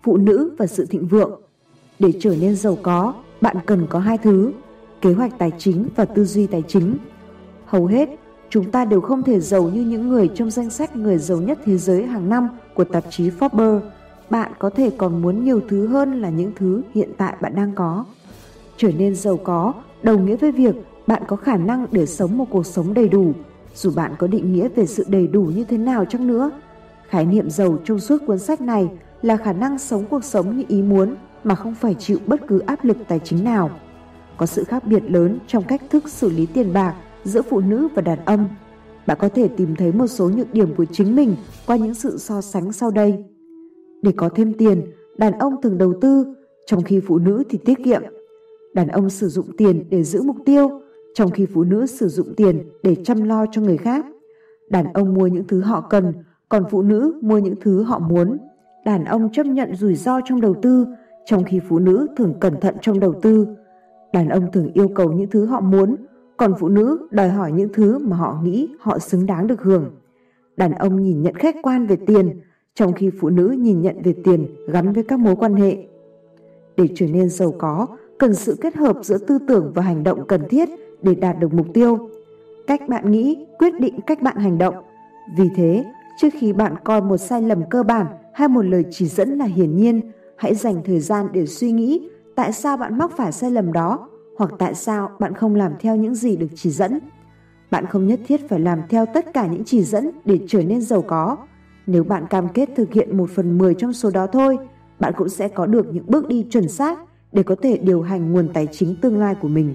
phụ nữ và sự thịnh vượng. Để trở nên giàu có, bạn cần có hai thứ: kế hoạch tài chính và tư duy tài chính. Hầu hết, chúng ta đều không thể giàu như những người trong danh sách người giàu nhất thế giới hàng năm của tạp chí Forbes. Bạn có thể còn muốn nhiều thứ hơn là những thứ hiện tại bạn đang có. Trở nên giàu có đồng nghĩa với việc bạn có khả năng để sống một cuộc sống đầy đủ, dù bạn có định nghĩa về sự đầy đủ như thế nào chăng nữa. Khái niệm giàu trong suốt cuốn sách này là khả năng sống cuộc sống như ý muốn mà không phải chịu bất cứ áp lực tài chính nào. Có sự khác biệt lớn trong cách thức xử lý tiền bạc giữa phụ nữ và đàn ông. Bạn có thể tìm thấy một số nhược điểm của chính mình qua những sự so sánh sau đây. Để có thêm tiền, đàn ông thường đầu tư, trong khi phụ nữ thì tiết kiệm. Đàn ông sử dụng tiền để giữ mục tiêu, trong khi phụ nữ sử dụng tiền để chăm lo cho người khác. Đàn ông mua những thứ họ cần, còn phụ nữ mua những thứ họ muốn. Đàn ông chấp nhận rủi ro trong đầu tư, trong khi phụ nữ thường cẩn thận trong đầu tư. Đàn ông thường yêu cầu những thứ họ muốn, còn phụ nữ đòi hỏi những thứ mà họ nghĩ họ xứng đáng được hưởng. Đàn ông nhìn nhận khách quan về tiền, trong khi phụ nữ nhìn nhận về tiền gắn với các mối quan hệ. Để trở nên giàu có, cần sự kết hợp giữa tư tưởng và hành động cần thiết để đạt được mục tiêu. Cách bạn nghĩ quyết định cách bạn hành động. Vì thế, trước khi bạn coi một sai lầm cơ bản hay một lời chỉ dẫn là hiển nhiên, hãy dành thời gian để suy nghĩ tại sao bạn mắc phải sai lầm đó, hoặc tại sao bạn không làm theo những gì được chỉ dẫn. Bạn không nhất thiết phải làm theo tất cả những chỉ dẫn để trở nên giàu có. Nếu bạn cam kết thực hiện 1/10 trong số đó thôi, bạn cũng sẽ có được những bước đi chuẩn xác để có thể điều hành nguồn tài chính tương lai của mình.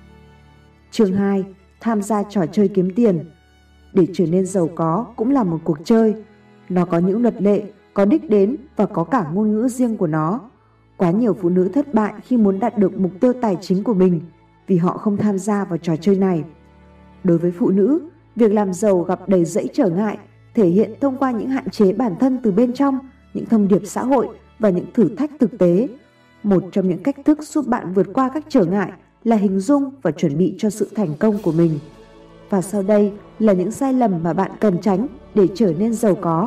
Chương 2. Tham gia trò chơi kiếm tiền. Để trở nên giàu có cũng là một cuộc chơi. Nó có những luật lệ, có đích đến và có cả ngôn ngữ riêng của nó. Quá nhiều phụ nữ thất bại khi muốn đạt được mục tiêu tài chính của mình vì họ không tham gia vào trò chơi này. Đối với phụ nữ, việc làm giàu gặp đầy rẫy trở ngại, thể hiện thông qua những hạn chế bản thân từ bên trong, những thông điệp xã hội và những thử thách thực tế. Một trong những cách thức giúp bạn vượt qua các trở ngại là hình dung và chuẩn bị cho sự thành công của mình. Và sau đây là những sai lầm mà bạn cần tránh để trở nên giàu có.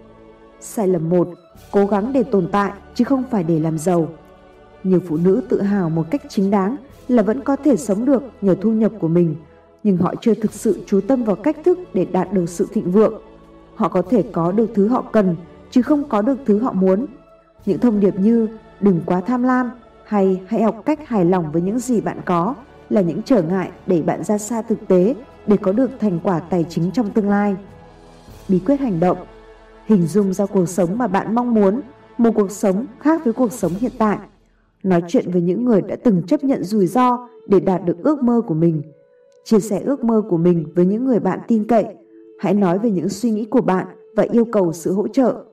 Sai lầm 1. Cố gắng để tồn tại chứ không phải để làm giàu. Nhiều phụ nữ tự hào một cách chính đáng là vẫn có thể sống được nhờ thu nhập của mình, nhưng họ chưa thực sự chú tâm vào cách thức để đạt được sự thịnh vượng. Họ có thể có được thứ họ cần chứ không có được thứ họ muốn. Những thông điệp như đừng quá tham lam hay hãy học cách hài lòng với những gì bạn có là những trở ngại đẩy bạn ra xa thực tế để có được thành quả tài chính trong tương lai. Bí quyết hành động. Hình dung ra cuộc sống mà bạn mong muốn, một cuộc sống khác với cuộc sống hiện tại. Nói chuyện với những người đã từng chấp nhận rủi ro để đạt được ước mơ của mình. Chia sẻ ước mơ của mình với những người bạn tin cậy. Hãy nói về những suy nghĩ của bạn và yêu cầu sự hỗ trợ.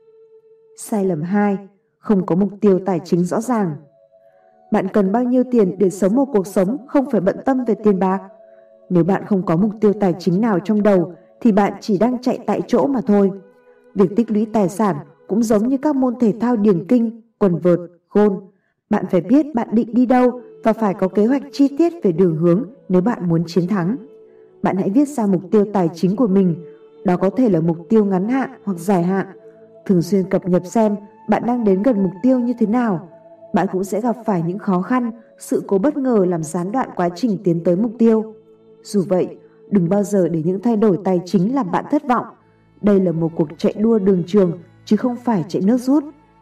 Sai lầm 2. Không có mục tiêu tài chính rõ ràng. Bạn cần bao nhiêu tiền để sống một cuộc sống không phải bận tâm về tiền bạc? Nếu bạn không có mục tiêu tài chính nào trong đầu thì bạn chỉ đang chạy tại chỗ mà thôi. Việc tích lũy tài sản cũng giống như các môn thể thao điền kinh, quần vợt, gôn. Bạn phải biết bạn định đi đâu và phải có kế hoạch chi tiết về đường hướng nếu bạn muốn chiến thắng. Bạn hãy viết ra mục tiêu tài chính của mình. Đó có thể là mục tiêu ngắn hạn hoặc dài hạn. Thường xuyên cập nhật xem bạn đang đến gần mục tiêu như thế nào. Bạn cũng sẽ gặp phải những khó khăn, sự cố bất ngờ làm gián đoạn quá trình tiến tới mục tiêu. Dù vậy, đừng bao giờ để những thay đổi tài chính làm bạn thất vọng. Đây là một cuộc chạy đua đường trường chứ không phải chạy nước rút.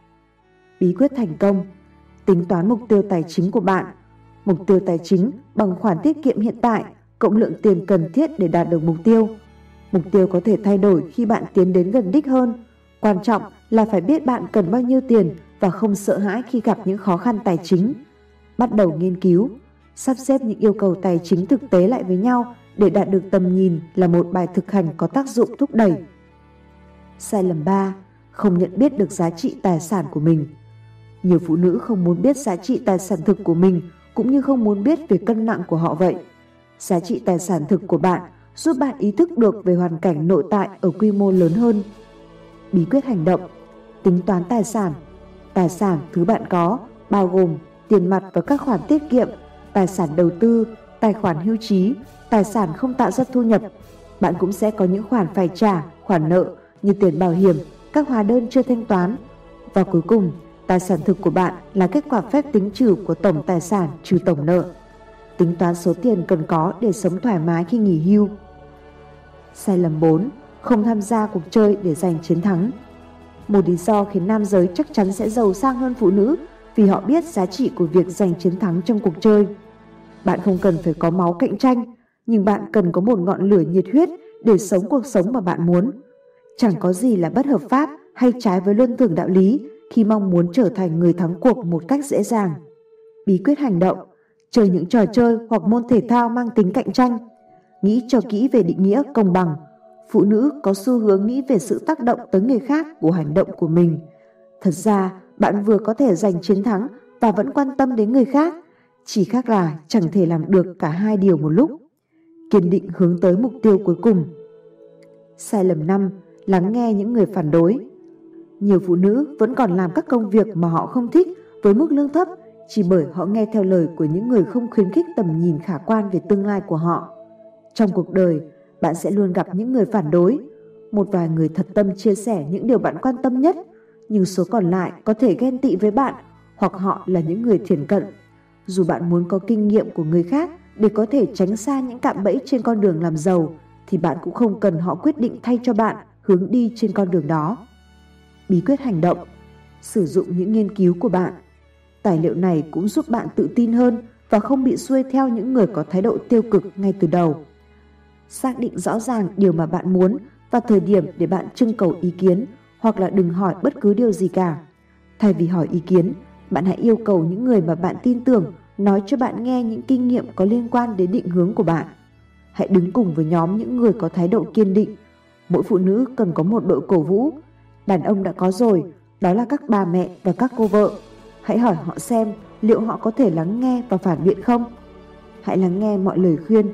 Bí quyết thành công. Tính toán mục tiêu tài chính của bạn. Mục tiêu tài chính bằng khoản tiết kiệm hiện tại cộng lượng tiền cần thiết để đạt được mục tiêu. Mục tiêu có thể thay đổi khi bạn tiến đến gần đích hơn. Quan trọng là phải biết bạn cần bao nhiêu tiền và không sợ hãi khi gặp những khó khăn tài chính. Bắt đầu nghiên cứu, sắp xếp những yêu cầu tài chính thực tế lại với nhau để đạt được tầm nhìn là một bài thực hành có tác dụng thúc đẩy. Sai lầm 3. Không nhận biết được giá trị tài sản của mình. Nhiều phụ nữ không muốn biết giá trị tài sản thực của mình cũng như không muốn biết về cân nặng của họ vậy. Giá trị tài sản thực của bạn giúp bạn ý thức được về hoàn cảnh nội tại ở quy mô lớn hơn. Bí quyết hành động. Tính toán tài sản. Tài sản thứ bạn có bao gồm tiền mặt và các khoản tiết kiệm, tài sản đầu tư, tài khoản hưu trí, tài sản không tạo ra thu nhập. Bạn cũng sẽ có những khoản phải trả, khoản nợ như tiền bảo hiểm, các hóa đơn chưa thanh toán. Và cuối cùng, Tài sản thực của bạn là kết quả phép tính trừ của tổng tài sản trừ tổng nợ. Tính toán số tiền cần có để sống thoải mái khi nghỉ hưu. Sai lầm 4. Không tham gia cuộc chơi để giành chiến thắng. Một lý do khiến nam giới chắc chắn sẽ giàu sang hơn phụ nữ vì họ biết giá trị của việc giành chiến thắng trong cuộc chơi. Bạn không cần phải có máu cạnh tranh, nhưng bạn cần có một ngọn lửa nhiệt huyết để sống cuộc sống mà bạn muốn. Chẳng có gì là bất hợp pháp hay trái với luân thường đạo lý khi mong muốn trở thành người thắng cuộc một cách dễ dàng. Bí quyết hành động: chơi những trò chơi hoặc môn thể thao mang tính cạnh tranh. Nghĩ cho kỹ về định nghĩa công bằng. Phụ nữ có xu hướng nghĩ về sự tác động tới người khác của hành động của mình. Thật ra, bạn vừa có thể giành chiến thắng và vẫn quan tâm đến người khác, chỉ khác là chẳng thể làm được cả hai điều một lúc. Kiên định hướng tới mục tiêu cuối cùng. Sai lầm 5. Lắng nghe những người phản đối. Nhiều phụ nữ vẫn còn làm các công việc mà họ không thích với mức lương thấp chỉ bởi họ nghe theo lời của những người không khuyến khích tầm nhìn khả quan về tương lai của họ. Trong cuộc đời, bạn sẽ luôn gặp những người phản đối. Một vài người thật tâm chia sẻ những điều bạn quan tâm nhất, nhưng số còn lại có thể ghen tị với bạn hoặc họ là những người thiển cận. Dù bạn muốn có kinh nghiệm của người khác để có thể tránh xa những cạm bẫy trên con đường làm giàu, thì bạn cũng không cần họ quyết định thay cho bạn hướng đi trên con đường đó. Bí quyết hành động: sử dụng những nghiên cứu của bạn. Tài liệu này cũng giúp bạn tự tin hơn và không bị xuôi theo những người có thái độ tiêu cực ngay từ đầu. Xác định rõ ràng điều mà bạn muốn và thời điểm để bạn trưng cầu ý kiến, hoặc là đừng hỏi bất cứ điều gì cả. Thay vì hỏi ý kiến, bạn hãy yêu cầu những người mà bạn tin tưởng nói cho bạn nghe những kinh nghiệm có liên quan đến định hướng của bạn. Hãy đứng cùng với nhóm những người có thái độ kiên định. Mỗi phụ nữ cần có một đội cổ vũ. Đàn ông đã có rồi, đó là các bà mẹ và các cô vợ. Hãy hỏi họ xem liệu họ có thể lắng nghe và phản biện không. Hãy lắng nghe mọi lời khuyên.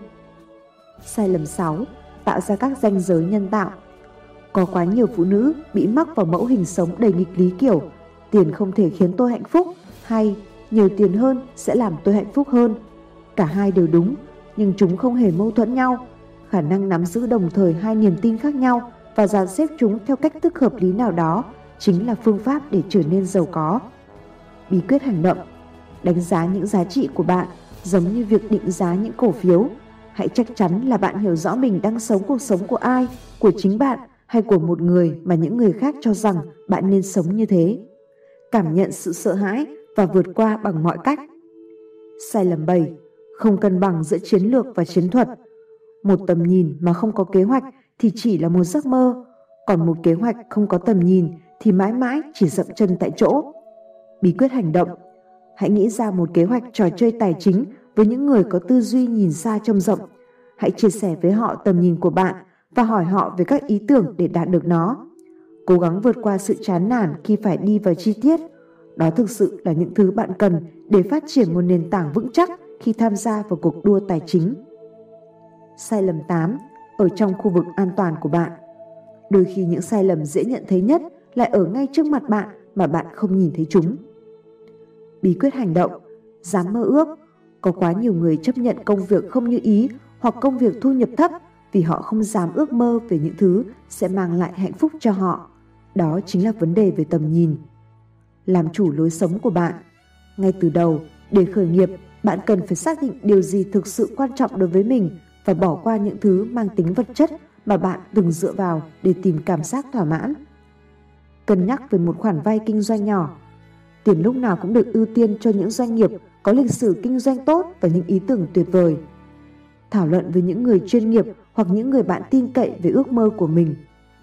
Sai lầm 6. Tạo ra các ranh giới nhân tạo. Có quá nhiều phụ nữ bị mắc vào mẫu hình sống đầy nghịch lý kiểu tiền không thể khiến tôi hạnh phúc hay nhiều tiền hơn sẽ làm tôi hạnh phúc hơn. Cả hai đều đúng, nhưng chúng không hề mâu thuẫn nhau. Khả năng nắm giữ đồng thời hai niềm tin khác nhau và dàn xếp chúng theo cách thức hợp lý nào đó chính là phương pháp để trở nên giàu có. Bí quyết hành động: đánh giá những giá trị của bạn giống như việc định giá những cổ phiếu. Hãy chắc chắn là bạn hiểu rõ mình đang sống cuộc sống của ai, của chính bạn hay của một người mà những người khác cho rằng bạn nên sống như thế. Cảm nhận sự sợ hãi và vượt qua bằng mọi cách. Sai lầm 7. Không cân bằng giữa chiến lược và chiến thuật. Một tầm nhìn mà không có kế hoạch thì chỉ là một giấc mơ, còn một kế hoạch không có tầm nhìn thì mãi mãi chỉ dậm chân tại chỗ. Bí quyết hành động: hãy nghĩ ra một kế hoạch trò chơi tài chính với những người có tư duy nhìn xa trông rộng. Hãy chia sẻ với họ tầm nhìn của bạn và hỏi họ về các ý tưởng để đạt được nó. Cố gắng vượt qua sự chán nản khi phải đi vào chi tiết. Đó thực sự là những thứ bạn cần để phát triển một nền tảng vững chắc khi tham gia vào cuộc đua tài chính. Sai lầm 8. Ở trong khu vực an toàn của bạn. Đôi khi những sai lầm dễ nhận thấy nhất lại ở ngay trước mặt bạn mà bạn không nhìn thấy chúng. Bí quyết hành động: dám mơ ước. Có quá nhiều người chấp nhận công việc không như ý hoặc công việc thu nhập thấp vì họ không dám ước mơ về những thứ sẽ mang lại hạnh phúc cho họ. Đó chính là vấn đề về tầm nhìn. Làm chủ lối sống của bạn. Ngay từ đầu, để khởi nghiệp, bạn cần phải xác định điều gì thực sự quan trọng đối với mình và bỏ qua những thứ mang tính vật chất mà bạn từng dựa vào để tìm cảm giác thỏa mãn. Cân nhắc về một khoản vay kinh doanh nhỏ. Tiền lúc nào cũng được ưu tiên cho những doanh nghiệp có lịch sử kinh doanh tốt và những ý tưởng tuyệt vời. Thảo luận với những người chuyên nghiệp hoặc những người bạn tin cậy về ước mơ của mình.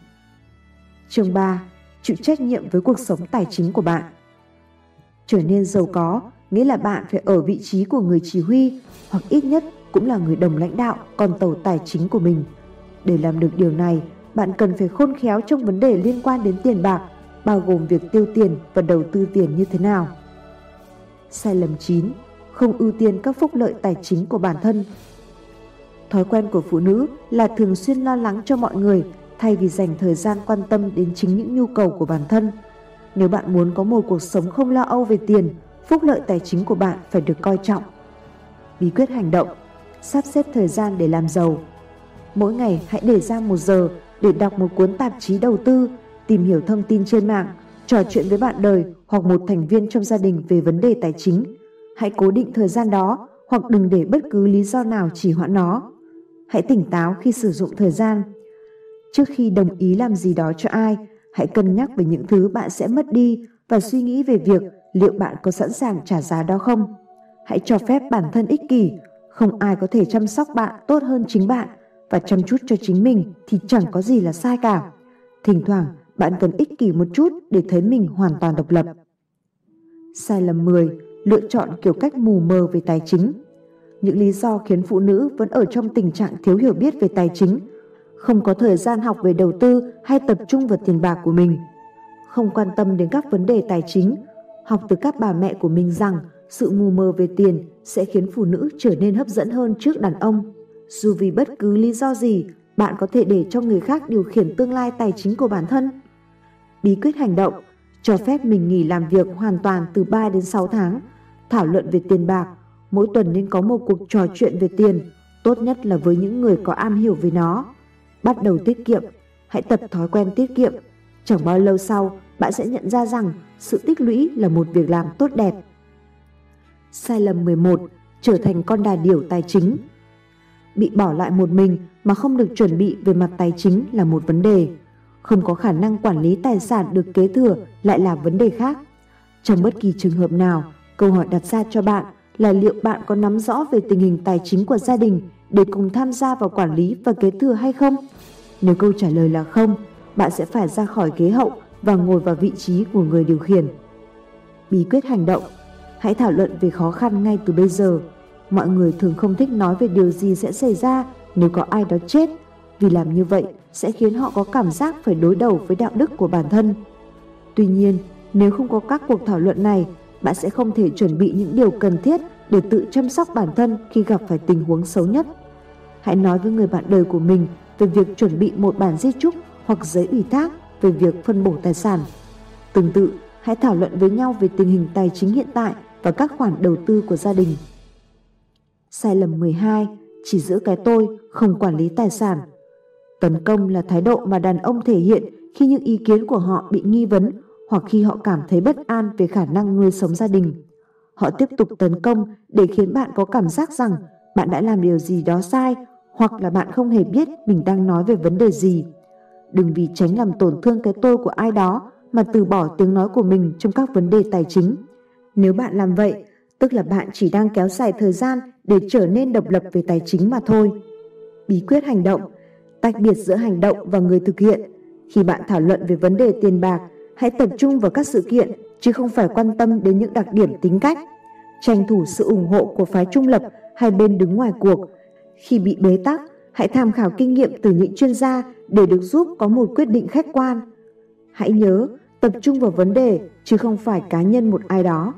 Chương 3. Chịu trách nhiệm với cuộc sống tài chính của bạn. Trở nên giàu có nghĩa là bạn phải ở vị trí của người chỉ huy hoặc ít nhất cũng là người đồng lãnh đạo con tàu tài chính của mình. Để làm được điều này, bạn cần phải khôn khéo trong vấn đề liên quan đến tiền bạc, bao gồm việc tiêu tiền và đầu tư tiền như thế nào. Sai lầm 9. Không ưu tiên các phúc lợi tài chính của bản thân. Thói quen của phụ nữ là thường xuyên lo lắng cho mọi người thay vì dành thời gian quan tâm đến chính những nhu cầu của bản thân. Nếu bạn muốn có một cuộc sống không lo âu về tiền, phúc lợi tài chính của bạn phải được coi trọng. Bí quyết hành động: sắp xếp thời gian để làm giàu. Mỗi ngày hãy để ra 1 giờ để đọc một cuốn tạp chí đầu tư, tìm hiểu thông tin trên mạng trò chuyện với bạn đời hoặc một thành viên trong gia đình về vấn đề tài chính. Hãy cố định thời gian đó hoặc đừng để bất cứ lý do nào trì hoãn nó. Hãy tỉnh táo khi sử dụng thời gian. Trước khi đồng ý làm gì đó cho ai, hãy cân nhắc về những thứ bạn sẽ mất đi và suy nghĩ về việc liệu bạn có sẵn sàng trả giá đó không. Hãy cho phép bản thân ích kỷ. Không ai có thể chăm sóc bạn tốt hơn chính bạn, và chăm chút cho chính mình thì chẳng có gì là sai cả. Thỉnh thoảng bạn cần ích kỷ một chút để thấy mình hoàn toàn độc lập. Sai lầm 10. Lựa chọn kiểu cách mù mờ về tài chính. Những lý do khiến phụ nữ vẫn ở trong tình trạng thiếu hiểu biết về tài chính: không có thời gian học về đầu tư hay tập trung vào tiền bạc của mình, không quan tâm đến các vấn đề tài chính, học từ các bà mẹ của mình rằng sự mù mờ về tiền sẽ khiến phụ nữ trở nên hấp dẫn hơn trước đàn ông. Dù vì bất cứ lý do gì, bạn có thể để cho người khác điều khiển tương lai tài chính của bản thân. Bí quyết hành động: cho phép mình nghỉ làm việc hoàn toàn từ 3 đến 6 tháng. Thảo luận về tiền bạc: mỗi tuần nên có một cuộc trò chuyện về tiền, tốt nhất là với những người có am hiểu về nó. Bắt đầu tiết kiệm: hãy tập thói quen tiết kiệm. Chẳng bao lâu sau, bạn sẽ nhận ra rằng sự tích lũy là một việc làm tốt đẹp. Sai lầm 11. Trở thành con đà điểu tài chính. Bị bỏ lại một mình mà không được chuẩn bị về mặt tài chính là một vấn đề. Không có khả năng quản lý tài sản được kế thừa lại là vấn đề khác. Trong bất kỳ trường hợp nào, câu hỏi đặt ra cho bạn là liệu bạn có nắm rõ về tình hình tài chính của gia đình để cùng tham gia vào quản lý và kế thừa hay không? Nếu câu trả lời là không, bạn sẽ phải ra khỏi ghế hậu và ngồi vào vị trí của người điều khiển. Bí quyết hành động: hãy thảo luận về khó khăn ngay từ bây giờ. Mọi người thường không thích nói về điều gì sẽ xảy ra nếu có ai đó chết, vì làm như vậy sẽ khiến họ có cảm giác phải đối đầu với đạo đức của bản thân. Tuy nhiên, nếu không có các cuộc thảo luận này, bạn sẽ không thể chuẩn bị những điều cần thiết để tự chăm sóc bản thân khi gặp phải tình huống xấu nhất. Hãy nói với người bạn đời của mình về việc chuẩn bị một bản di chúc hoặc giấy ủy thác về việc phân bổ tài sản. Tương tự, hãy thảo luận với nhau về tình hình tài chính hiện tại và các khoản đầu tư của gia đình. Sai lầm 12. Chỉ giữ cái tôi, không quản lý tài sản. Tấn công là thái độ mà đàn ông thể hiện khi những ý kiến của họ bị nghi vấn hoặc khi họ cảm thấy bất an về khả năng nuôi sống gia đình. Họ tiếp tục tấn công để khiến bạn có cảm giác rằng bạn đã làm điều gì đó sai, hoặc là bạn không hề biết mình đang nói về vấn đề gì. Đừng vì tránh làm tổn thương cái tôi của ai đó mà từ bỏ tiếng nói của mình trong các vấn đề tài chính. Nếu bạn làm vậy, tức là bạn chỉ đang kéo dài thời gian để trở nên độc lập về tài chính mà thôi. Bí quyết hành động: tách biệt giữa hành động và người thực hiện. Khi bạn thảo luận về vấn đề tiền bạc, hãy tập trung vào các sự kiện chứ không phải quan tâm đến những đặc điểm tính cách. Tranh thủ sự ủng hộ của phái trung lập hay bên đứng ngoài cuộc. Khi bị bế tắc, hãy tham khảo kinh nghiệm từ những chuyên gia để được giúp có một quyết định khách quan. Hãy nhớ, tập trung vào vấn đề chứ không phải cá nhân một ai đó.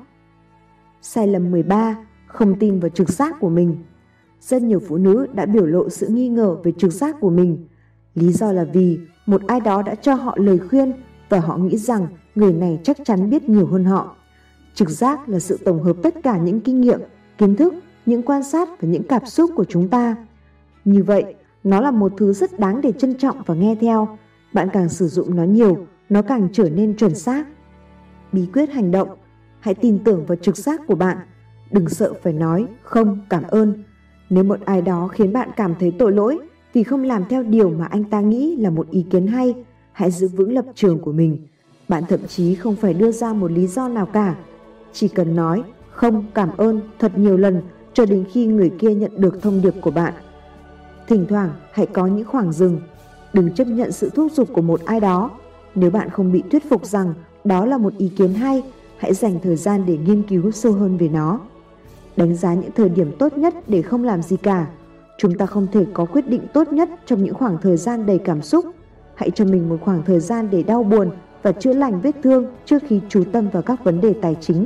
Sai lầm 13. Không tin vào trực giác của mình. Rất nhiều phụ nữ đã biểu lộ sự nghi ngờ về trực giác của mình. Lý do là vì một ai đó đã cho họ lời khuyên và họ nghĩ rằng người này chắc chắn biết nhiều hơn họ. Trực giác là sự tổng hợp tất cả những kinh nghiệm, kiến thức, những quan sát và những cảm xúc của chúng ta. Như vậy, nó là một thứ rất đáng để trân trọng và nghe theo. Bạn càng sử dụng nó nhiều, nó càng trở nên chuẩn xác. Bí quyết hành động: hãy tin tưởng vào trực giác của bạn. Đừng sợ phải nói không, cảm ơn. Nếu một ai đó khiến bạn cảm thấy tội lỗi vì không làm theo điều mà anh ta nghĩ là một ý kiến hay, hãy giữ vững lập trường của mình. Bạn thậm chí không phải đưa ra một lý do nào cả. Chỉ cần nói không, cảm ơn thật nhiều lần cho đến khi người kia nhận được thông điệp của bạn. Thỉnh thoảng hãy có những khoảng dừng. Đừng chấp nhận sự thúc giục của một ai đó. Nếu bạn không bị thuyết phục rằng đó là một ý kiến hay, hãy dành thời gian để nghiên cứu sâu hơn về nó. Đánh giá những thời điểm tốt nhất để không làm gì cả. Chúng ta không thể có quyết định tốt nhất trong những khoảng thời gian đầy cảm xúc. Hãy cho mình một khoảng thời gian để đau buồn và chữa lành vết thương trước khi chú tâm vào các vấn đề tài chính.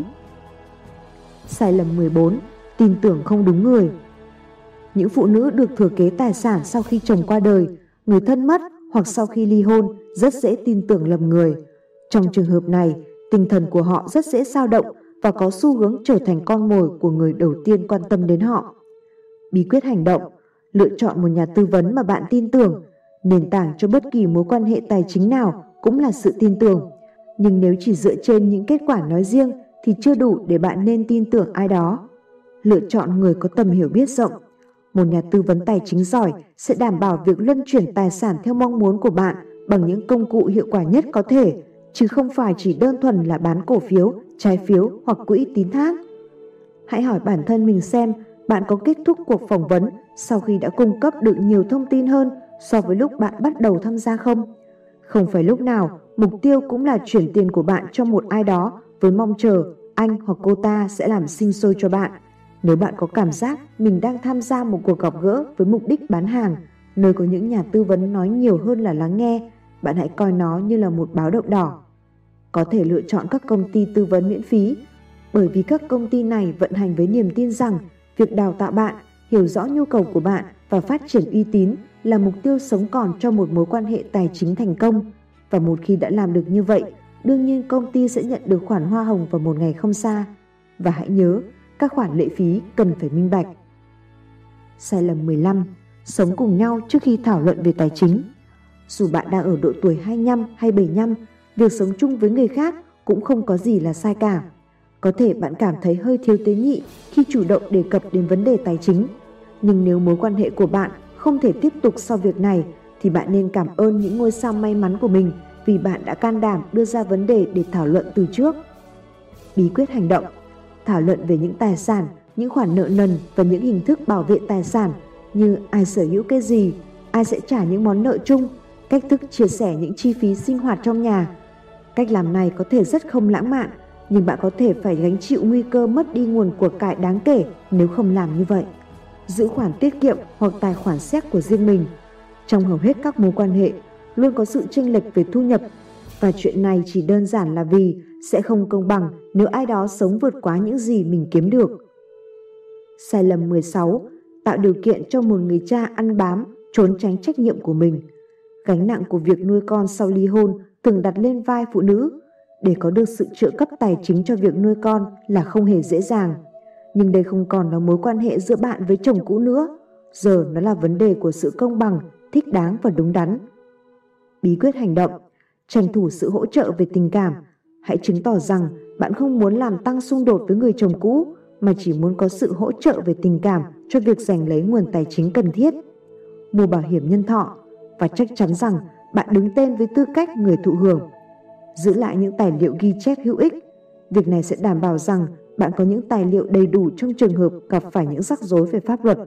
Sai lầm 14. Tin tưởng không đúng người. Những phụ nữ được thừa kế tài sản sau khi chồng qua đời, người thân mất hoặc sau khi ly hôn rất dễ tin tưởng lầm người. Trong trường hợp này, tinh thần của họ rất dễ dao động và có xu hướng trở thành con mồi của người đầu tiên quan tâm đến họ. Bí quyết hành động: lựa chọn một nhà tư vấn mà bạn tin tưởng. Nền tảng cho bất kỳ mối quan hệ tài chính nào cũng là sự tin tưởng. Nhưng nếu chỉ dựa trên những kết quả nói riêng thì chưa đủ để bạn nên tin tưởng ai đó. Lựa chọn người có tầm hiểu biết rộng. Một nhà tư vấn tài chính giỏi sẽ đảm bảo việc luân chuyển tài sản theo mong muốn của bạn bằng những công cụ hiệu quả nhất có thể, chứ không phải chỉ đơn thuần là bán cổ phiếu, trái phiếu hoặc quỹ tín thác. Hãy hỏi bản thân mình xem bạn có kết thúc cuộc phỏng vấn sau khi đã cung cấp được nhiều thông tin hơn so với lúc bạn bắt đầu tham gia không? Không phải lúc nào mục tiêu cũng là chuyển tiền của bạn cho một ai đó với mong chờ anh hoặc cô ta sẽ làm sinh sôi cho bạn. Nếu bạn có cảm giác mình đang tham gia một cuộc gặp gỡ với mục đích bán hàng, nơi có những nhà tư vấn nói nhiều hơn là lắng nghe, bạn hãy coi nó như là một báo động đỏ. Có thể lựa chọn các công ty tư vấn miễn phí, bởi vì các công ty này vận hành với niềm tin rằng việc đào tạo bạn, hiểu rõ nhu cầu của bạn và phát triển uy tín là mục tiêu sống còn cho một mối quan hệ tài chính thành công. Và một khi đã làm được như vậy, đương nhiên công ty sẽ nhận được khoản hoa hồng vào một ngày không xa. Và hãy nhớ, các khoản lệ phí cần phải minh bạch. Sai lầm 15. Sống cùng nhau trước khi thảo luận về tài chính. Dù bạn đang ở độ tuổi 25 hay 75, việc sống chung với người khác cũng không có gì là sai cả. Có thể bạn cảm thấy hơi thiếu tế nhị khi chủ động đề cập đến vấn đề tài chính. Nhưng nếu mối quan hệ của bạn không thể tiếp tục sau việc này, thì bạn nên cảm ơn những ngôi sao may mắn của mình vì bạn đã can đảm đưa ra vấn đề để thảo luận từ trước. Bí quyết hành động. Thảo luận về những tài sản, những khoản nợ nần và những hình thức bảo vệ tài sản như ai sở hữu cái gì, ai sẽ trả những món nợ chung, cách thức chia sẻ những chi phí sinh hoạt trong nhà. Cách làm này có thể rất không lãng mạn, nhưng bạn có thể phải gánh chịu nguy cơ mất đi nguồn của cải đáng kể nếu không làm như vậy. Giữ khoản tiết kiệm hoặc tài khoản séc của riêng mình. Trong hầu hết các mối quan hệ, luôn có sự chênh lệch về thu nhập, và chuyện này chỉ đơn giản là vì sẽ không công bằng nếu ai đó sống vượt quá những gì mình kiếm được. Sai lầm 16. Tạo điều kiện cho một người cha ăn bám, trốn tránh trách nhiệm của mình. Gánh nặng của việc nuôi con sau ly hôn thường đặt lên vai phụ nữ. Để có được sự trợ cấp tài chính cho việc nuôi con là không hề dễ dàng. Nhưng đây không còn là mối quan hệ giữa bạn với chồng cũ nữa. Giờ nó là vấn đề của sự công bằng, thích đáng và đúng đắn. Bí quyết hành động. Tranh thủ sự hỗ trợ về tình cảm. Hãy chứng tỏ rằng bạn không muốn làm tăng xung đột với người chồng cũ, mà chỉ muốn có sự hỗ trợ về tình cảm cho việc giành lấy nguồn tài chính cần thiết. Mua bảo hiểm nhân thọ và chắc chắn rằng bạn đứng tên với tư cách người thụ hưởng. Giữ lại những tài liệu ghi chép hữu ích. Việc này sẽ đảm bảo rằng bạn có những tài liệu đầy đủ trong trường hợp gặp phải những rắc rối về pháp luật.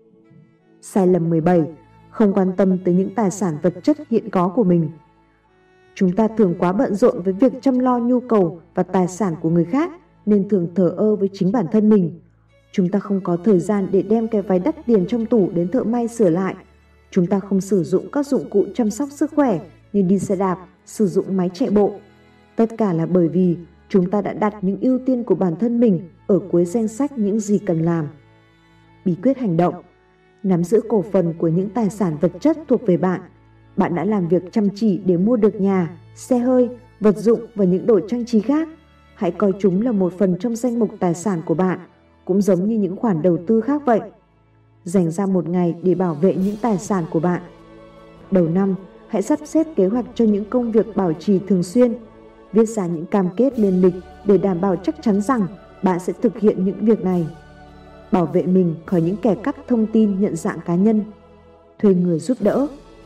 Sai lầm 17. Không quan tâm tới những tài sản vật chất hiện có của mình. Chúng ta thường quá bận rộn với việc chăm lo nhu cầu và tài sản của người khác nên thường thờ ơ với chính bản thân mình. Chúng ta không có thời gian để đem cái váy đắt tiền trong tủ đến thợ may sửa lại. Chúng ta không sử dụng các dụng cụ chăm sóc sức khỏe như đi xe đạp, sử dụng máy chạy bộ. Tất cả là bởi vì chúng ta đã đặt những ưu tiên của bản thân mình ở cuối danh sách những gì cần làm. Bí quyết hành động. Nắm giữ cổ phần của những tài sản vật chất thuộc về bạn. Bạn đã làm việc chăm chỉ để mua được nhà, xe hơi, vật dụng và những đồ trang trí khác. Hãy coi chúng là một phần trong danh mục tài sản của bạn, cũng giống như những khoản đầu tư khác vậy. Dành ra một ngày để bảo vệ những tài sản của bạn. Đầu năm, hãy sắp xếp kế hoạch cho những công việc bảo trì thường xuyên. Viết ra những cam kết lên lịch để đảm bảo chắc chắn rằng bạn sẽ thực hiện những việc này. Bảo vệ mình khỏi những kẻ cắp thông tin nhận dạng cá nhân. Thuê người giúp đỡ.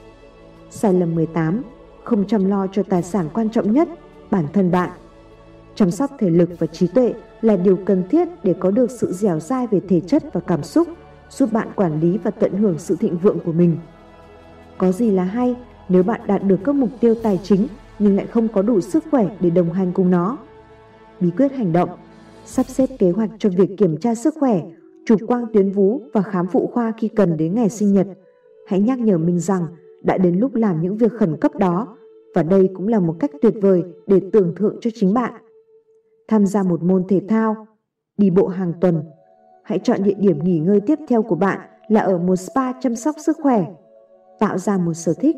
Sai lầm 18. Không chăm lo cho tài sản quan trọng nhất, bản thân bạn. Chăm sóc thể lực và trí tuệ là điều cần thiết để có được sự dẻo dai về thể chất và cảm xúc, giúp bạn quản lý và tận hưởng sự thịnh vượng của mình. Có gì là hay nếu bạn đạt được các mục tiêu tài chính nhưng lại không có đủ sức khỏe để đồng hành cùng nó? Bí quyết hành động. Sắp xếp kế hoạch cho việc kiểm tra sức khỏe, chụp quang tuyến vú và khám phụ khoa khi cần đến ngày sinh nhật. Hãy nhắc nhở mình rằng đã đến lúc làm những việc khẩn cấp đó, và đây cũng là một cách tuyệt vời để tưởng thưởng cho chính bạn. Tham gia một môn thể thao, đi bộ hàng tuần. Hãy chọn địa điểm nghỉ ngơi tiếp theo của bạn là ở một spa chăm sóc sức khỏe. Tạo ra một sở thích.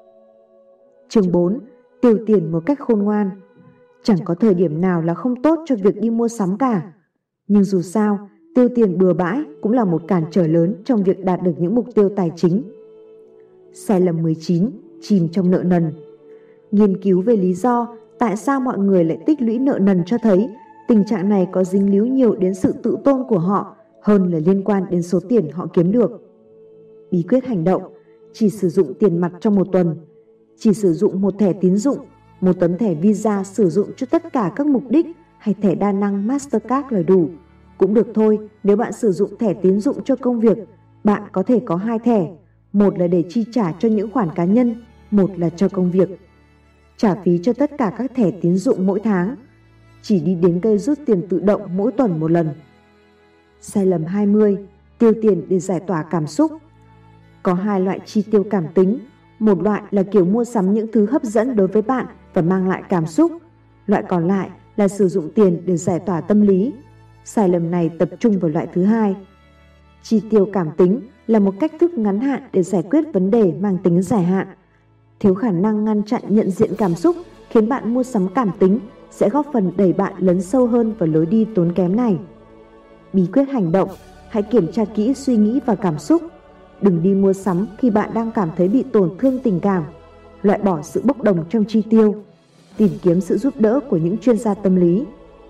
Chương 4. Tiêu tiền một cách khôn ngoan. Chẳng có thời điểm nào là không tốt cho việc đi mua sắm cả. Nhưng dù sao, tiêu tiền bừa bãi cũng là một cản trở lớn trong việc đạt được những mục tiêu tài chính. Sai lầm 19. Chìm trong nợ nần. Nghiên cứu về lý do tại sao mọi người lại tích lũy nợ nần cho thấy tình trạng này có dính líu nhiều đến sự tự tôn của họ hơn là liên quan đến số tiền họ kiếm được. Bí quyết hành động: chỉ sử dụng tiền mặt trong một tuần, chỉ sử dụng một thẻ tín dụng, một tấm thẻ Visa sử dụng cho tất cả các mục đích, hay thẻ đa năng Mastercard là đủ. Cũng được thôi, nếu bạn sử dụng thẻ tín dụng cho công việc, bạn có thể có 2 thẻ, một là để chi trả cho những khoản cá nhân, một là cho công việc. Trả phí cho tất cả các thẻ tín dụng mỗi tháng, chỉ đi đến cây rút tiền tự động mỗi tuần một lần. Sai lầm 20: tiêu tiền để giải tỏa cảm xúc. Có 2 loại chi tiêu cảm tính. Một loại là kiểu mua sắm những thứ hấp dẫn đối với bạn và mang lại cảm xúc. Loại còn lại là sử dụng tiền để giải tỏa tâm lý. Sai lầm này tập trung vào loại thứ hai. Chi tiêu cảm tính là một cách thức ngắn hạn để giải quyết vấn đề mang tính dài hạn. Thiếu khả năng ngăn chặn nhận diện cảm xúc khiến bạn mua sắm cảm tính sẽ góp phần đẩy bạn lấn sâu hơn vào lối đi tốn kém này. Bí quyết hành động: hãy kiểm tra kỹ suy nghĩ và cảm xúc. Đừng đi mua sắm khi bạn đang cảm thấy bị tổn thương tình cảm. Loại bỏ sự bốc đồng trong chi tiêu. Tìm kiếm sự giúp đỡ của những chuyên gia tâm lý.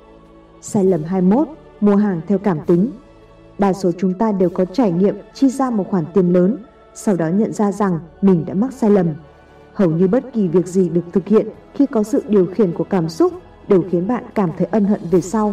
Sai lầm 21: mua hàng theo cảm tính. Đa số chúng ta đều có trải nghiệm chi ra một khoản tiền lớn, sau đó nhận ra rằng mình đã mắc sai lầm. Hầu như bất kỳ việc gì được thực hiện khi có sự điều khiển của cảm xúc đều khiến bạn cảm thấy ân hận về sau.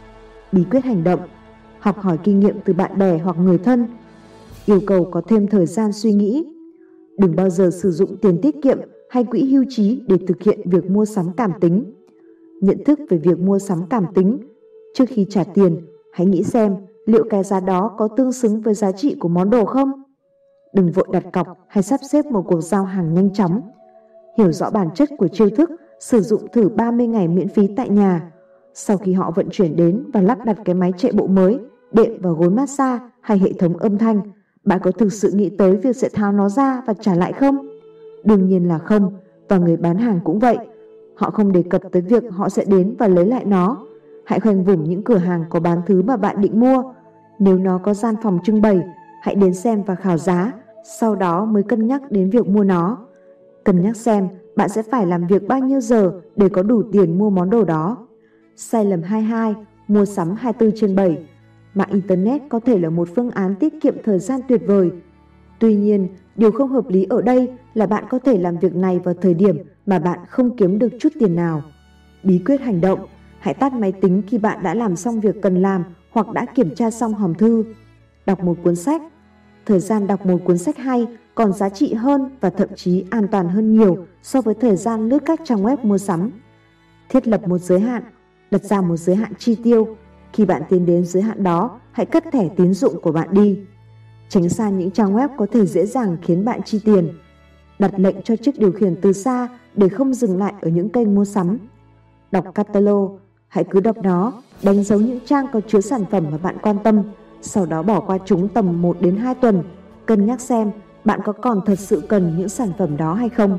Bí quyết hành động: học hỏi kinh nghiệm từ bạn bè hoặc người thân. Yêu cầu có thêm thời gian suy nghĩ. Đừng bao giờ sử dụng tiền tiết kiệm hay quỹ hưu trí để thực hiện việc mua sắm cảm tính. Nhận thức về việc mua sắm cảm tính: trước khi trả tiền, hãy nghĩ xem liệu cái giá đó có tương xứng với giá trị của món đồ không. Đừng vội đặt cọc hay sắp xếp một cuộc giao hàng nhanh chóng. Hiểu rõ bản chất của chiêu thức sử dụng thử 30 ngày miễn phí tại nhà. Sau khi họ vận chuyển đến và lắp đặt cái máy chạy bộ mới, đệm vào gối massage hay hệ thống âm thanh, bạn có thực sự nghĩ tới việc sẽ tháo nó ra và trả lại không? Đương nhiên là không, và người bán hàng cũng vậy. Họ không đề cập tới việc họ sẽ đến và lấy lại nó. Hãy khoanh vùng những cửa hàng có bán thứ mà bạn định mua. Nếu nó có gian phòng trưng bày, hãy đến xem và khảo giá, sau đó mới cân nhắc đến việc mua nó. Cân nhắc xem bạn sẽ phải làm việc bao nhiêu giờ để có đủ tiền mua món đồ đó. Sai lầm 22: mua sắm 24/7. Mạng Internet có thể là một phương án tiết kiệm thời gian tuyệt vời. Tuy nhiên, điều không hợp lý ở đây là bạn có thể làm việc này vào thời điểm mà bạn không kiếm được chút tiền nào. Bí quyết hành động: hãy tắt máy tính khi bạn đã làm xong việc cần làm hoặc đã kiểm tra xong hòm thư. Đọc một cuốn sách. Thời gian đọc một cuốn sách hay còn giá trị hơn và thậm chí an toàn hơn nhiều so với thời gian lướt các trang web mua sắm. Thiết lập một giới hạn. Đặt ra một giới hạn chi tiêu. Khi bạn tiến đến giới hạn đó, hãy cất thẻ tín dụng của bạn đi. Tránh xa những trang web có thể dễ dàng khiến bạn chi tiền. Đặt lệnh cho chiếc điều khiển từ xa để không dừng lại ở những kênh mua sắm. Đọc catalog. Hãy cứ đọc nó, đánh dấu những trang có chứa sản phẩm mà bạn quan tâm, sau đó bỏ qua chúng tầm 1 đến 2 tuần, cân nhắc xem bạn có còn thật sự cần những sản phẩm đó hay không.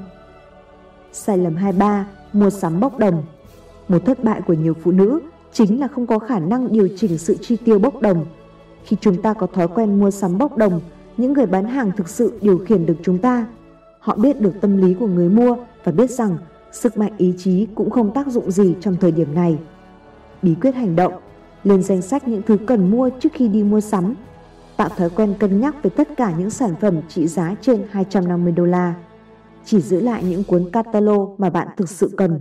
Sai lầm 23: mua sắm bốc đồng. Một thất bại của nhiều phụ nữ chính là không có khả năng điều chỉnh sự chi tiêu bốc đồng. Khi chúng ta có thói quen mua sắm bốc đồng, những người bán hàng thực sự điều khiển được chúng ta. Họ biết được tâm lý của người mua và biết rằng sức mạnh ý chí cũng không tác dụng gì trong thời điểm này. Bí quyết hành động: lên danh sách những thứ cần mua trước khi đi mua sắm. Tạo thói quen cân nhắc về tất cả những sản phẩm trị giá trên $250. Chỉ giữ lại những cuốn catalog mà bạn thực sự cần.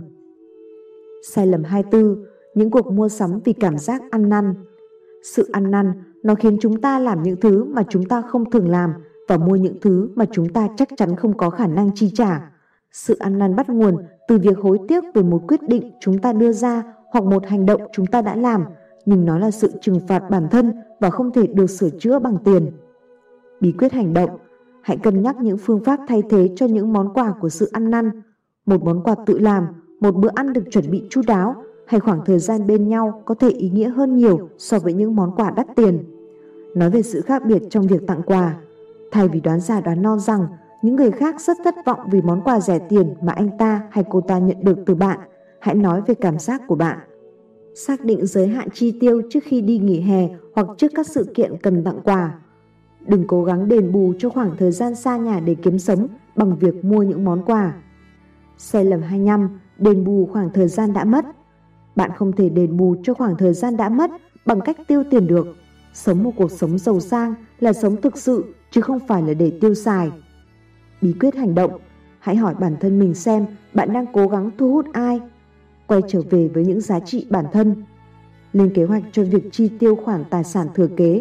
Sai lầm 24: những cuộc mua sắm vì cảm giác ăn năn. Sự ăn năn nó khiến chúng ta làm những thứ mà chúng ta không thường làm và mua những thứ mà chúng ta chắc chắn không có khả năng chi trả. Sự ăn năn bắt nguồn từ việc hối tiếc về một quyết định chúng ta đưa ra hoặc một hành động chúng ta đã làm, nhưng nó là sự trừng phạt bản thân và không thể được sửa chữa bằng tiền. Bí quyết hành động: hãy cân nhắc những phương pháp thay thế cho những món quà của sự ăn năn. Một món quà tự làm, một bữa ăn được chuẩn bị chu đáo hay khoảng thời gian bên nhau có thể ý nghĩa hơn nhiều so với những món quà đắt tiền. Nói về sự khác biệt trong việc tặng quà. Thay vì đoán già đoán non rằng những người khác rất thất vọng vì món quà rẻ tiền mà anh ta hay cô ta nhận được từ bạn, hãy nói về cảm giác của bạn. Xác định giới hạn chi tiêu trước khi đi nghỉ hè hoặc trước các sự kiện cần tặng quà. Đừng cố gắng đền bù cho khoảng thời gian xa nhà để kiếm sống bằng việc mua những món quà. Sai lầm 25: đền bù khoảng thời gian đã mất. Bạn không thể đền bù cho khoảng thời gian đã mất bằng cách tiêu tiền được. Sống một cuộc sống giàu sang là sống thực sự, chứ không phải là để tiêu xài. Bí quyết hành động. Hãy hỏi bản thân mình xem bạn đang cố gắng thu hút ai. Quay trở về với những giá trị bản thân. Lên kế hoạch cho việc chi tiêu khoản tài sản thừa kế.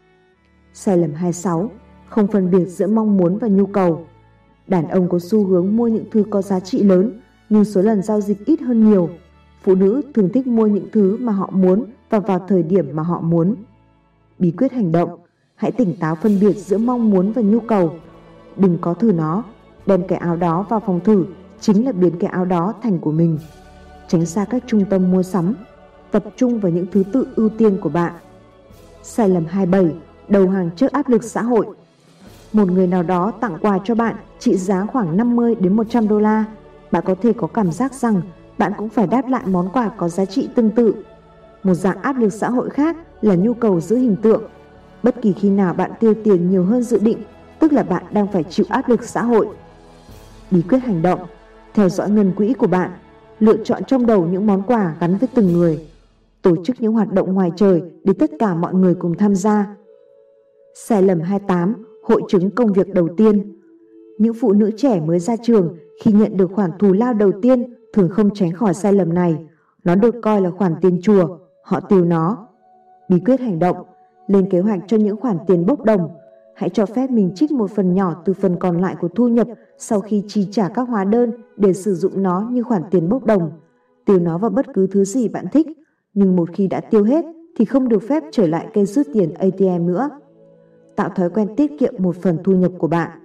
Sai lầm 26. Không phân biệt giữa mong muốn và nhu cầu. Đàn ông có xu hướng mua những thứ có giá trị lớn, nhưng số lần giao dịch ít hơn nhiều. Phụ nữ thường thích mua những thứ mà họ muốn và vào thời điểm mà họ muốn. Bí quyết hành động. Hãy tỉnh táo phân biệt giữa mong muốn và nhu cầu. Đừng có thử nó. Đem cái áo đó vào phòng thử chính là biến cái áo đó thành của mình. Tránh xa các trung tâm mua sắm. Tập trung vào những thứ tự ưu tiên của bạn. Sai lầm 27. Đầu hàng trước áp lực xã hội. Một người nào đó tặng quà cho bạn trị giá khoảng 50 đến 100 đô la. Bạn có thể có cảm giác rằng bạn cũng phải đáp lại món quà có giá trị tương tự. Một dạng áp lực xã hội khác là nhu cầu giữ hình tượng. Bất kỳ khi nào bạn tiêu tiền nhiều hơn dự định, tức là bạn đang phải chịu áp lực xã hội. Bí quyết hành động. Theo dõi ngân quỹ của bạn. Lựa chọn trong đầu những món quà gắn với từng người. Tổ chức những hoạt động ngoài trời để tất cả mọi người cùng tham gia. Sai lầm 28. Hội chứng công việc đầu tiên. Những phụ nữ trẻ mới ra trường khi nhận được khoản thù lao đầu tiên thường không tránh khỏi sai lầm này. Nó được coi là khoản tiền chùa, họ tiêu nó. Bí quyết hành động. Lên kế hoạch cho những khoản tiền bốc đồng. Hãy cho phép mình trích một phần nhỏ từ phần còn lại của thu nhập sau khi chi trả các hóa đơn để sử dụng nó như khoản tiền bốc đồng. Tiêu nó vào bất cứ thứ gì bạn thích, nhưng một khi đã tiêu hết thì không được phép trở lại cây rút tiền ATM nữa. Tạo thói quen tiết kiệm một phần thu nhập của bạn.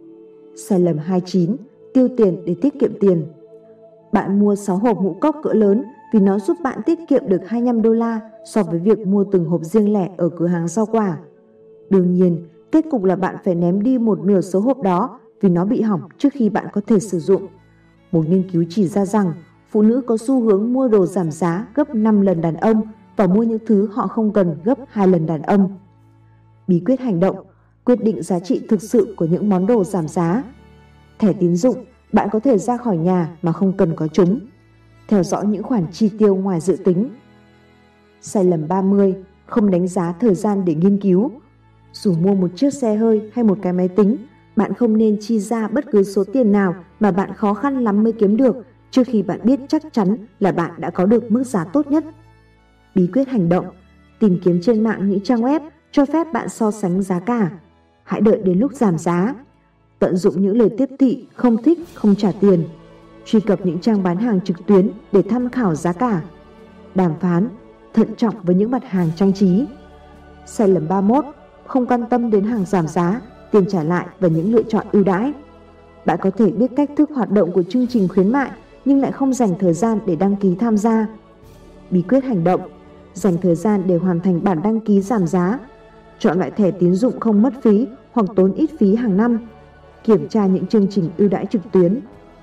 Sai lầm 29. Tiêu tiền để tiết kiệm tiền. Bạn mua 6 hộp ngũ cốc cỡ lớn vì nó giúp bạn tiết kiệm được 25 đô la so với việc mua từng hộp riêng lẻ ở cửa hàng rau quả. Đương nhiên, kết cục là bạn phải ném đi một nửa số hộp đó vì nó bị hỏng trước khi bạn có thể sử dụng. Một nghiên cứu chỉ ra rằng phụ nữ có xu hướng mua đồ giảm giá gấp 5 lần đàn ông và mua những thứ họ không cần gấp 2 lần đàn ông. Bí quyết hành động. Quyết định giá trị thực sự của những món đồ giảm giá. Thẻ tín dụng, bạn có thể ra khỏi nhà mà không cần có chúng. Theo dõi những khoản chi tiêu ngoài dự tính. Sai lầm 30. Không đánh giá thời gian để nghiên cứu. Dù mua một chiếc xe hơi hay một cái máy tính, bạn không nên chi ra bất cứ số tiền nào mà bạn khó khăn lắm mới kiếm được trước khi bạn biết chắc chắn là bạn đã có được mức giá tốt nhất. Bí quyết hành động. Tìm kiếm trên mạng những trang web cho phép bạn so sánh giá cả. Hãy đợi đến lúc giảm giá. Tận dụng những lời tiếp thị không thích không trả tiền. Truy cập những trang bán hàng trực tuyến để tham khảo giá cả. Đàm phán, thận trọng với những mặt hàng trang trí. Sai lầm 31. Không quan tâm đến hàng giảm giá, tiền trả lại và những lựa chọn ưu đãi. Bạn có thể biết cách thức hoạt động của chương trình khuyến mại nhưng lại không dành thời gian để đăng ký tham gia. Bí quyết hành động. Dành thời gian để hoàn thành bản đăng ký giảm giá. Chọn loại thẻ tín dụng không mất phí hoặc tốn ít phí hàng năm. Kiểm tra những chương trình ưu đãi trực tuyến.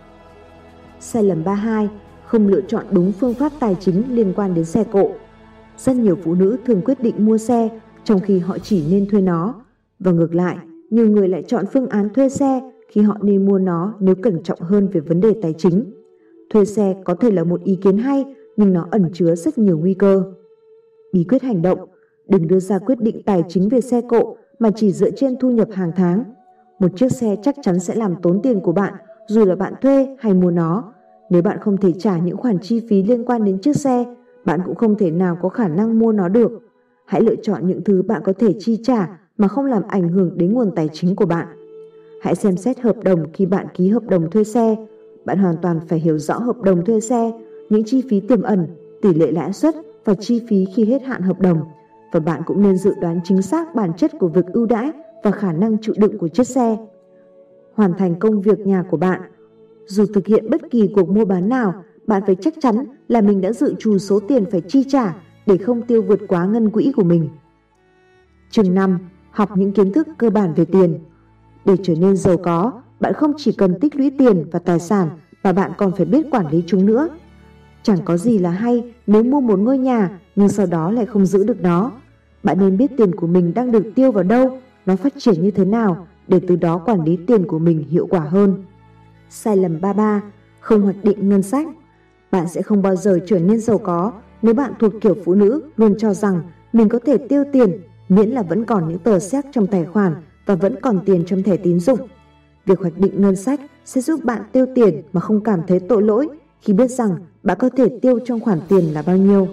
Sai lầm 32. Không lựa chọn đúng phương pháp tài chính liên quan đến xe cộ. Rất nhiều phụ nữ thường quyết định mua xe trong khi họ chỉ nên thuê nó. Và ngược lại, nhiều người lại chọn phương án thuê xe khi họ nên mua nó nếu cẩn trọng hơn về vấn đề tài chính. Thuê xe có thể là một ý kiến hay, nhưng nó ẩn chứa rất nhiều nguy cơ. Bí quyết hành động. Đừng đưa ra quyết định tài chính về xe cộ mà chỉ dựa trên thu nhập hàng tháng. Một chiếc xe chắc chắn sẽ làm tốn tiền của bạn, dù là bạn thuê hay mua nó. Nếu bạn không thể trả những khoản chi phí liên quan đến chiếc xe, bạn cũng không thể nào có khả năng mua nó được. Hãy lựa chọn những thứ bạn có thể chi trả mà không làm ảnh hưởng đến nguồn tài chính của bạn. Hãy xem xét hợp đồng khi bạn ký hợp đồng thuê xe. Bạn hoàn toàn phải hiểu rõ hợp đồng thuê xe, những chi phí tiềm ẩn, tỷ lệ lãi suất và chi phí khi hết hạn hợp đồng. Và bạn cũng nên dự đoán chính xác bản chất của việc ưu đãi và khả năng chịu đựng của chiếc xe. Hoàn thành công việc nhà của bạn. Dù thực hiện bất kỳ cuộc mua bán nào, bạn phải chắc chắn là mình đã dự trù số tiền phải chi trả để không tiêu vượt quá ngân quỹ của mình. Chương 5. Học những kiến thức cơ bản về tiền. Để trở nên giàu có, bạn không chỉ cần tích lũy tiền và tài sản mà bạn còn phải biết quản lý chúng nữa. Chẳng có gì là hay nếu mua một ngôi nhà nhưng sau đó lại không giữ được nó. Bạn nên biết tiền của mình đang được tiêu vào đâu, nó phát triển như thế nào để từ đó quản lý tiền của mình hiệu quả hơn. Sai lầm 33. Không hoạch định ngân sách. Bạn sẽ không bao giờ trở nên giàu có nếu bạn thuộc kiểu phụ nữ luôn cho rằng mình có thể tiêu tiền miễn là vẫn còn những tờ séc trong tài khoản và vẫn còn tiền trong thẻ tín dụng. Việc hoạch định ngân sách sẽ giúp bạn tiêu tiền mà không cảm thấy tội lỗi khi biết rằng bạn có thể tiêu trong khoản tiền là bao nhiêu.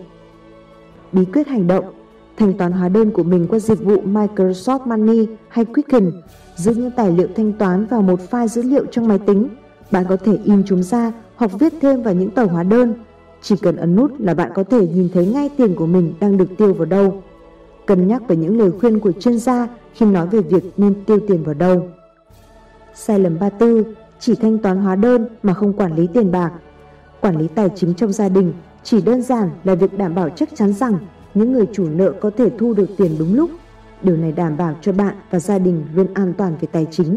Bí quyết hành động: thanh toán hóa đơn của mình qua dịch vụ Microsoft Money hay Quicken. Giữ những tài liệu thanh toán vào một file dữ liệu trong máy tính. Bạn có thể in chúng ra hoặc viết thêm vào những tờ hóa đơn. Chỉ cần ấn nút là bạn có thể nhìn thấy ngay tiền của mình đang được tiêu vào đâu. Cân nhắc về những lời khuyên của chuyên gia khi nói về việc nên tiêu tiền vào đâu. Sai lầm 34: chỉ thanh toán hóa đơn mà không quản lý tiền bạc. Quản lý tài chính trong gia đình chỉ đơn giản là việc đảm bảo chắc chắn rằng những người chủ nợ có thể thu được tiền đúng lúc. Điều này đảm bảo cho bạn và gia đình luôn an toàn về tài chính.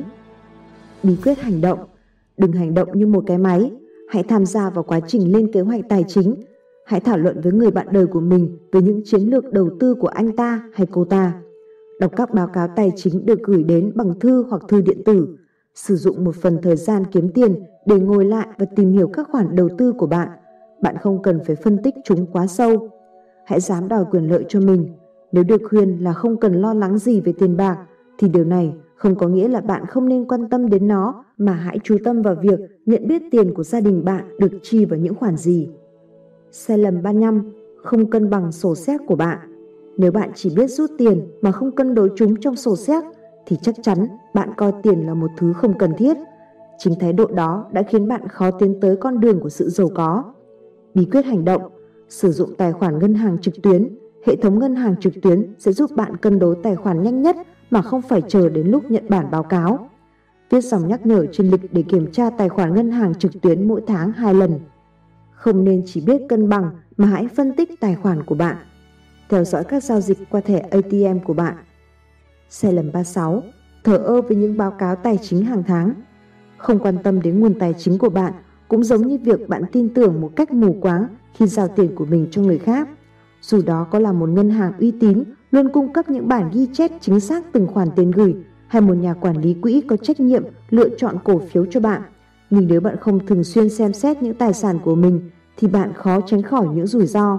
Bí quyết hành động: đừng hành động như một cái máy. Hãy tham gia vào quá trình lên kế hoạch tài chính. Hãy thảo luận với người bạn đời của mình về những chiến lược đầu tư của anh ta hay cô ta. Đọc các báo cáo tài chính được gửi đến bằng thư hoặc thư điện tử. Sử dụng một phần thời gian kiếm tiền để ngồi lại và tìm hiểu các khoản đầu tư của bạn. Bạn không cần phải phân tích chúng quá sâu. Hãy dám đòi quyền lợi cho mình. Nếu được khuyên là không cần lo lắng gì về tiền bạc, thì điều này không có nghĩa là bạn không nên quan tâm đến nó, mà hãy chú tâm vào việc nhận biết tiền của gia đình bạn được chi vào những khoản gì. Sai lầm 35: không cân bằng sổ séc của bạn. Nếu bạn chỉ biết rút tiền mà không cân đối chúng trong sổ séc, thì chắc chắn bạn coi tiền là một thứ không cần thiết. Chính thái độ đó đã khiến bạn khó tiến tới con đường của sự giàu có. Bí quyết hành động: sử dụng tài khoản ngân hàng trực tuyến. Hệ thống ngân hàng trực tuyến sẽ giúp bạn cân đối tài khoản nhanh nhất mà không phải chờ đến lúc nhận bản báo cáo. Viết dòng nhắc nhở trên lịch để kiểm tra tài khoản ngân hàng trực tuyến mỗi tháng 2 lần. Không nên chỉ biết cân bằng mà hãy phân tích tài khoản của bạn. Theo dõi các giao dịch qua thẻ ATM của bạn. Sai lầm 36: thờ ơ với những báo cáo tài chính hàng tháng. Không quan tâm đến nguồn tài chính của bạn cũng giống như việc bạn tin tưởng một cách mù quáng khi giao tiền của mình cho người khác. Dù đó có là một ngân hàng uy tín luôn cung cấp những bản ghi chép chính xác từng khoản tiền gửi, hay một nhà quản lý quỹ có trách nhiệm lựa chọn cổ phiếu cho bạn, nhưng nếu bạn không thường xuyên xem xét những tài sản của mình thì bạn khó tránh khỏi những rủi ro.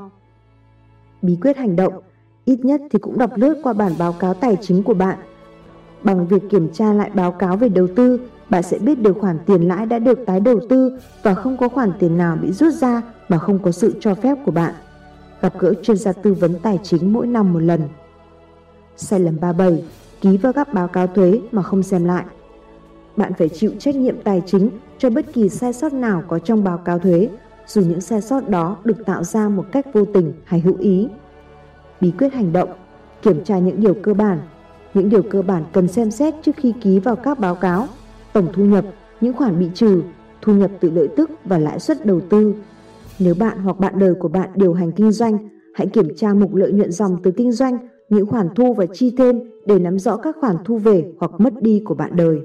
Bí quyết hành động: ít nhất thì cũng đọc lướt qua bản báo cáo tài chính của bạn. Bằng việc kiểm tra lại báo cáo về đầu tư, bạn sẽ biết được khoản tiền lãi đã được tái đầu tư và không có khoản tiền nào bị rút ra mà không có sự cho phép của bạn. Gặp gỡ chuyên gia tư vấn tài chính mỗi năm một lần. Sai lầm 37: ký vào các báo cáo thuế mà không xem lại. Bạn phải chịu trách nhiệm tài chính cho bất kỳ sai sót nào có trong báo cáo thuế, dù những sai sót đó được tạo ra một cách vô tình hay hữu ý. Bí quyết hành động: kiểm tra những điều cơ bản. Những điều cơ bản cần xem xét trước khi ký vào các báo cáo: tổng thu nhập, những khoản bị trừ, thu nhập từ lợi tức và lãi suất đầu tư. Nếu bạn hoặc bạn đời của bạn điều hành kinh doanh, hãy kiểm tra mục lợi nhuận dòng từ kinh doanh, những khoản thu và chi thêm để nắm rõ các khoản thu về hoặc mất đi của bạn đời.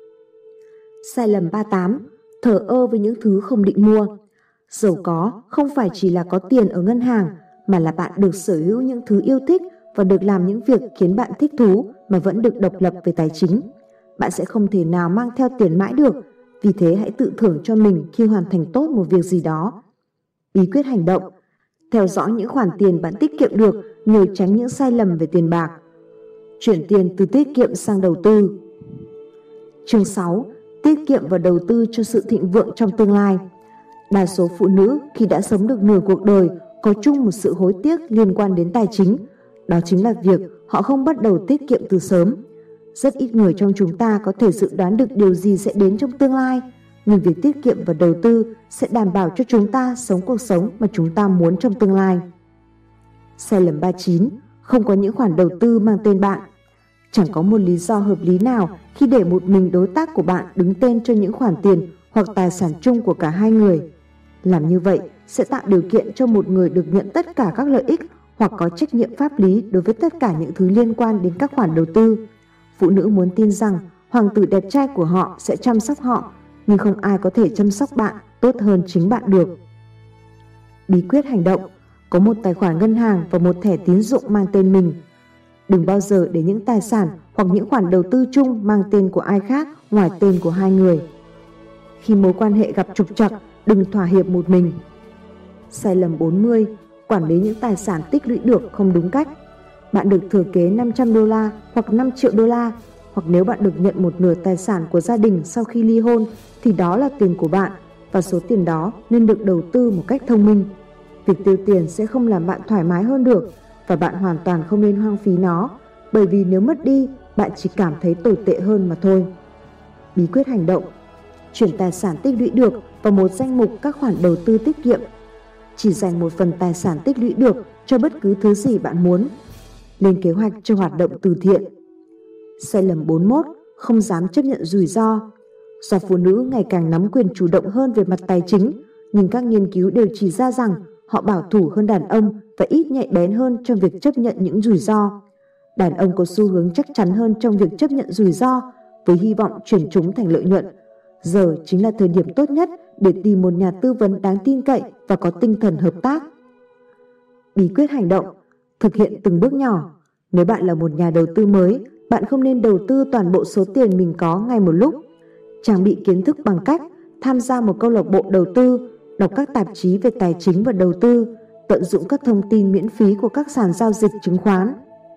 Sai lầm 38: thờ ơ với những thứ không định mua. Giàu có không phải chỉ là có tiền ở ngân hàng, mà là bạn được sở hữu những thứ yêu thích và được làm những việc khiến bạn thích thú mà vẫn được độc lập về tài chính. Bạn sẽ không thể nào mang theo tiền mãi được, vì thế hãy tự thưởng cho mình khi hoàn thành tốt một việc gì đó. Bí quyết hành động: theo dõi những khoản tiền bạn tiết kiệm được nhờ tránh những sai lầm về tiền bạc. Chuyển tiền từ tiết kiệm sang đầu tư. Chương 6: tiết kiệm và đầu tư cho sự thịnh vượng trong tương lai. Đa số phụ nữ khi đã sống được nửa cuộc đời có chung một sự hối tiếc liên quan đến tài chính. Đó chính là việc họ không bắt đầu tiết kiệm từ sớm. Rất ít người trong chúng ta có thể dự đoán được điều gì sẽ đến trong tương lai, nhưng việc tiết kiệm và đầu tư sẽ đảm bảo cho chúng ta sống cuộc sống mà chúng ta muốn trong tương lai. Sai lầm 39: không có những khoản đầu tư mang tên bạn. Chẳng có một lý do hợp lý nào khi để một mình đối tác của bạn đứng tên cho những khoản tiền hoặc tài sản chung của cả hai người. Làm như vậy sẽ tạo điều kiện cho một người được nhận tất cả các lợi ích hoặc có trách nhiệm pháp lý đối với tất cả những thứ liên quan đến các khoản đầu tư. Phụ nữ muốn tin rằng hoàng tử đẹp trai của họ sẽ chăm sóc họ, nhưng không ai có thể chăm sóc bạn tốt hơn chính bạn được. Bí quyết hành động: có một tài khoản ngân hàng và một thẻ tín dụng mang tên mình. Đừng bao giờ để những tài sản hoặc những khoản đầu tư chung mang tên của ai khác ngoài tên của hai người. Khi mối quan hệ gặp trục trặc, đừng thỏa hiệp một mình. Sai lầm 40. Quản lý những tài sản tích lũy được không đúng cách. Bạn được thừa kế $500 hoặc $5 triệu, hoặc nếu bạn được nhận một nửa tài sản của gia đình sau khi ly hôn thì đó là tiền của bạn và số tiền đó nên được đầu tư một cách thông minh. Việc tiêu tiền sẽ không làm bạn thoải mái hơn được và bạn hoàn toàn không nên hoang phí nó, bởi vì nếu mất đi, bạn chỉ cảm thấy tồi tệ hơn mà thôi. Bí quyết hành động: chuyển tài sản tích lũy được vào một danh mục các khoản đầu tư tiết kiệm. Chỉ dành một phần tài sản tích lũy được cho bất cứ thứ gì bạn muốn. Lên kế hoạch cho hoạt động từ thiện. Sai lầm 41. Không dám chấp nhận rủi ro. Do phụ nữ ngày càng nắm quyền chủ động hơn về mặt tài chính, nhưng các nghiên cứu đều chỉ ra rằng họ bảo thủ hơn đàn ông và ít nhạy bén hơn trong việc chấp nhận những rủi ro. Đàn ông có xu hướng chắc chắn hơn trong việc chấp nhận rủi ro với hy vọng chuyển chúng thành lợi nhuận. Giờ chính là thời điểm tốt nhất để tìm một nhà tư vấn đáng tin cậy và có tinh thần hợp tác. Bí quyết hành động: thực hiện từng bước nhỏ. Nếu bạn là một nhà đầu tư mới, bạn không nên đầu tư toàn bộ số tiền mình có ngay một lúc. Trang bị kiến thức bằng cách tham gia một câu lạc bộ đầu tư, đọc các tạp chí về tài chính và đầu tư, tận dụng các thông tin miễn phí của các sàn giao dịch chứng khoán.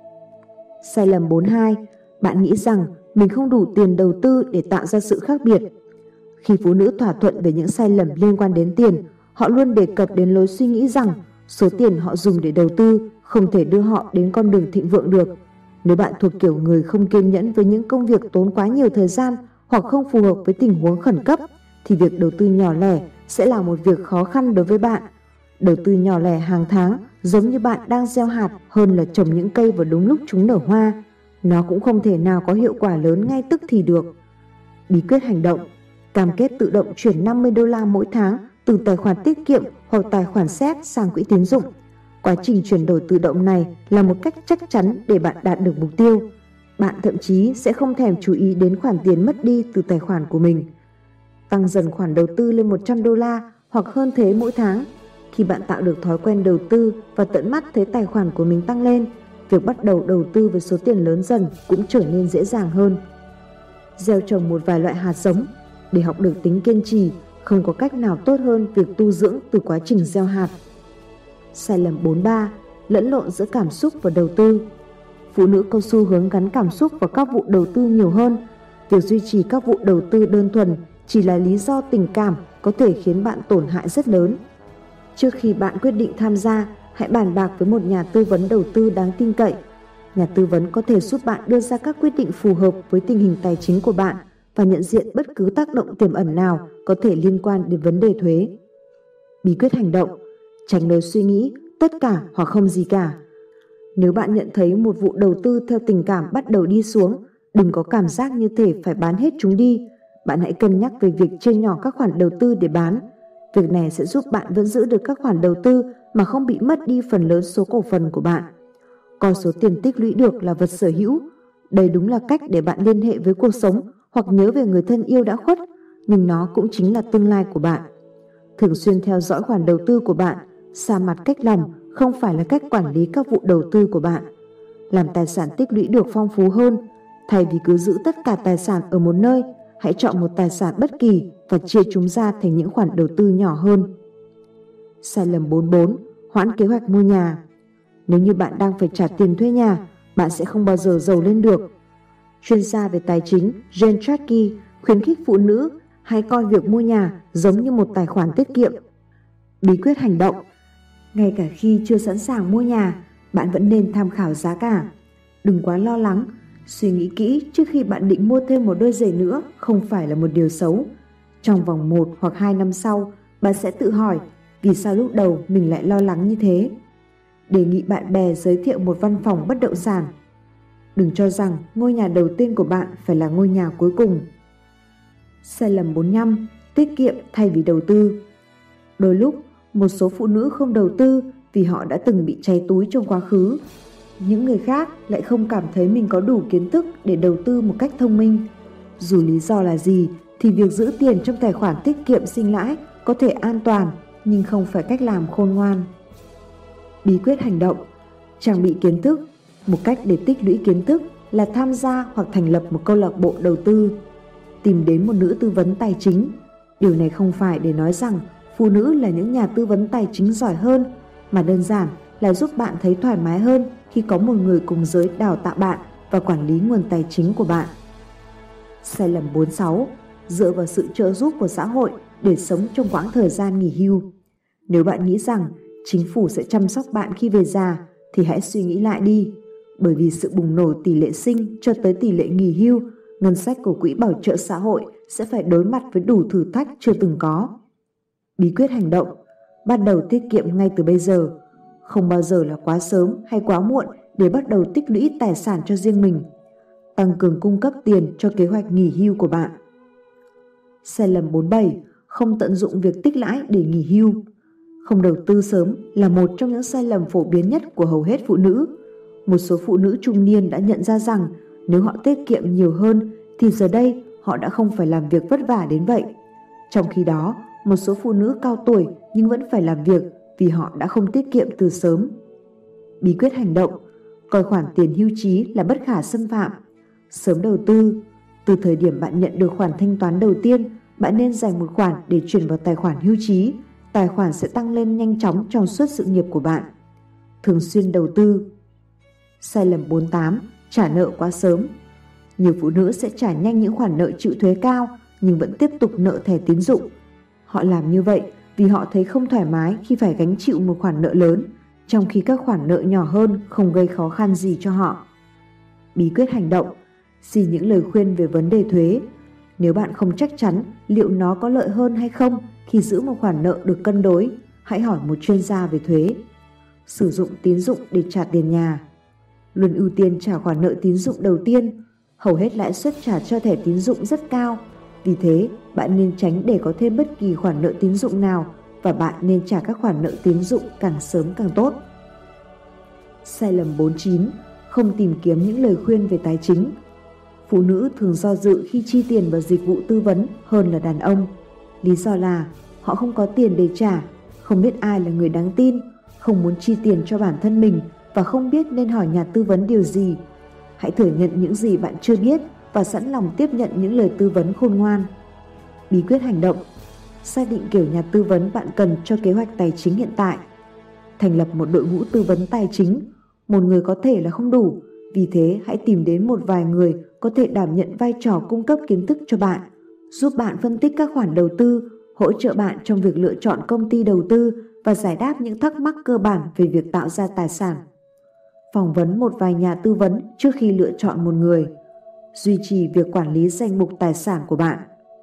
Sai lầm 42. Bạn nghĩ rằng mình không đủ tiền đầu tư để tạo ra sự khác biệt. Khi phụ nữ thỏa thuận về những sai lầm liên quan đến tiền, họ luôn đề cập đến lối suy nghĩ rằng số tiền họ dùng để đầu tư không thể đưa họ đến con đường thịnh vượng được. Nếu bạn thuộc kiểu người không kiên nhẫn với những công việc tốn quá nhiều thời gian hoặc không phù hợp với tình huống khẩn cấp, thì việc đầu tư nhỏ lẻ sẽ là một việc khó khăn đối với bạn. Đầu tư nhỏ lẻ hàng tháng giống như bạn đang gieo hạt hơn là trồng những cây vào đúng lúc chúng nở hoa. Nó cũng không thể nào có hiệu quả lớn ngay tức thì được. Bí quyết hành động: cam kết tự động chuyển $50 mỗi tháng từ tài khoản tiết kiệm hoặc tài khoản SET sang quỹ tín dụng. Quá trình chuyển đổi tự động này là một cách chắc chắn để bạn đạt được mục tiêu. Bạn thậm chí sẽ không thèm chú ý đến khoản tiền mất đi từ tài khoản của mình. Tăng dần khoản đầu tư lên $100 hoặc hơn thế mỗi tháng. Khi bạn tạo được thói quen đầu tư và tận mắt thấy tài khoản của mình tăng lên, việc bắt đầu đầu tư với số tiền lớn dần cũng trở nên dễ dàng hơn. Gieo trồng một vài loại hạt giống. Để học được tính kiên trì, không có cách nào tốt hơn việc tu dưỡng từ quá trình gieo hạt. Sai lầm 43. Lẫn lộn giữa cảm xúc và đầu tư. Phụ nữ có xu hướng gắn cảm xúc vào các vụ đầu tư nhiều hơn. Việc duy trì các vụ đầu tư đơn thuần chỉ là lý do tình cảm có thể khiến bạn tổn hại rất lớn. Trước khi bạn quyết định tham gia, hãy bàn bạc với một nhà tư vấn đầu tư đáng tin cậy. Nhà tư vấn có thể giúp bạn đưa ra các quyết định phù hợp với tình hình tài chính của bạn và nhận diện bất cứ tác động tiềm ẩn nào có thể liên quan đến vấn đề thuế. Bí quyết hành động: tránh lối suy nghĩ tất cả hoặc không gì cả. Nếu bạn nhận thấy một vụ đầu tư theo tình cảm bắt đầu đi xuống, đừng có cảm giác như thể phải bán hết chúng đi. Bạn hãy cân nhắc về việc chia nhỏ các khoản đầu tư để bán. Việc này sẽ giúp bạn vẫn giữ được các khoản đầu tư mà không bị mất đi phần lớn số cổ phần của bạn. Coi số tiền tích lũy được là vật sở hữu. Đây đúng là cách để bạn liên hệ với cuộc sống hoặc nhớ về người thân yêu đã khuất, nhưng nó cũng chính là tương lai của bạn. Thường xuyên theo dõi khoản đầu tư của bạn, xa mặt cách lòng không phải là cách quản lý các vụ đầu tư của bạn. Làm tài sản tích lũy được phong phú hơn. Thay vì cứ giữ tất cả tài sản ở một nơi, hãy chọn một tài sản bất kỳ và chia chúng ra thành những khoản đầu tư nhỏ hơn. Sai lầm 44. Hoãn kế hoạch mua nhà. Nếu như bạn đang phải trả tiền thuê nhà, bạn sẽ không bao giờ giàu lên được. Chuyên gia về tài chính Jane Tracy khuyến khích phụ nữ hãy coi việc mua nhà giống như một tài khoản tiết kiệm. Bí quyết hành động: ngay cả khi chưa sẵn sàng mua nhà, bạn vẫn nên tham khảo giá cả. Đừng quá lo lắng, suy nghĩ kỹ trước khi bạn định mua thêm một đôi giày nữa không phải là một điều xấu. Trong vòng 1 hoặc 2 năm sau, bạn sẽ tự hỏi vì sao lúc đầu mình lại lo lắng như thế. Đề nghị bạn bè giới thiệu một văn phòng bất động sản. Đừng cho rằng ngôi nhà đầu tiên của bạn phải là ngôi nhà cuối cùng. Sai lầm 45. Tiết kiệm thay vì đầu tư. Đôi lúc, một số phụ nữ không đầu tư vì họ đã từng bị cháy túi trong quá khứ. Những người khác lại không cảm thấy mình có đủ kiến thức để đầu tư một cách thông minh. Dù lý do là gì thì việc giữ tiền trong tài khoản tiết kiệm sinh lãi có thể an toàn nhưng không phải cách làm khôn ngoan. Bí quyết hành động: trang bị kiến thức. Một cách để tích lũy kiến thức là tham gia hoặc thành lập một câu lạc bộ đầu tư. Tìm đến một nữ tư vấn tài chính. Điều này không phải để nói rằng Phụ nữ là những nhà tư vấn tài chính giỏi hơn, mà đơn giản là giúp bạn thấy thoải mái hơn khi có một người cùng giới đào tạo bạn và quản lý nguồn tài chính của bạn. Sai lầm 46. Dựa vào sự trợ giúp của xã hội để sống trong quãng thời gian nghỉ hưu. Nếu bạn nghĩ rằng chính phủ sẽ chăm sóc bạn khi về già thì hãy suy nghĩ lại đi. Bởi vì sự bùng nổ tỷ lệ sinh cho tới tỷ lệ nghỉ hưu, ngân sách của quỹ bảo trợ xã hội sẽ phải đối mặt với đủ thử thách chưa từng có. Bí quyết hành động: bắt đầu tiết kiệm ngay từ bây giờ. Không bao giờ là quá sớm hay quá muộn để bắt đầu tích lũy tài sản cho riêng mình. Tăng cường cung cấp tiền cho kế hoạch nghỉ hưu của bạn. Sai lầm 47. Không tận dụng việc tích lũy để nghỉ hưu. Không đầu tư sớm là một trong những sai lầm phổ biến nhất của hầu hết phụ nữ. Một số phụ nữ trung niên đã nhận ra rằng nếu họ tiết kiệm nhiều hơn thì giờ đây họ đã không phải làm việc vất vả đến vậy. Trong khi đó, một số phụ nữ cao tuổi nhưng vẫn phải làm việc vì họ đã không tiết kiệm từ sớm. Bí quyết hành động: coi khoản tiền hưu trí là bất khả xâm phạm. Sớm đầu tư. Từ thời điểm bạn nhận được khoản thanh toán đầu tiên, bạn nên dành một khoản để chuyển vào tài khoản hưu trí. Tài khoản sẽ tăng lên nhanh chóng trong suốt sự nghiệp của bạn. Thường xuyên đầu tư. Sai lầm 48. Trả nợ quá sớm. Nhiều phụ nữ sẽ trả nhanh những khoản nợ chịu thuế cao nhưng vẫn tiếp tục nợ thẻ tín dụng. Họ làm như vậy vì họ thấy không thoải mái khi phải gánh chịu một khoản nợ lớn, trong khi các khoản nợ nhỏ hơn không gây khó khăn gì cho họ. Bí quyết hành động: xin những lời khuyên về vấn đề thuế. Nếu bạn không chắc chắn liệu nó có lợi hơn hay không khi giữ một khoản nợ được cân đối, hãy hỏi một chuyên gia về thuế. Sử dụng tín dụng để trả tiền nhà. Luôn ưu tiên trả khoản nợ tín dụng đầu tiên. Hầu hết lãi suất trả cho thẻ tín dụng rất cao. Vì thế, bạn nên tránh để có thêm bất kỳ khoản nợ tín dụng nào và bạn nên trả các khoản nợ tín dụng càng sớm càng tốt. Sai lầm 49. Không tìm kiếm những lời khuyên về tài chính. Phụ nữ thường do dự khi chi tiền vào dịch vụ tư vấn hơn là đàn ông. Lý do là họ không có tiền để trả, không biết ai là người đáng tin, không muốn chi tiền cho bản thân mình và không biết nên hỏi nhà tư vấn điều gì. Hãy thừa nhận những gì bạn chưa biết và sẵn lòng tiếp nhận những lời tư vấn khôn ngoan. Bí quyết hành động: xác định kiểu nhà tư vấn bạn cần cho kế hoạch tài chính hiện tại. Thành lập một đội ngũ tư vấn tài chính. Một người có thể là không đủ, vì thế hãy tìm đến một vài người có thể đảm nhận vai trò cung cấp kiến thức cho bạn, giúp bạn phân tích các khoản đầu tư, hỗ trợ bạn trong việc lựa chọn công ty đầu tư và giải đáp những thắc mắc cơ bản về việc tạo ra tài sản. Phỏng vấn một vài nhà tư vấn trước khi lựa chọn một người. Duy trì việc quản lý danh mục tài sản của bạn.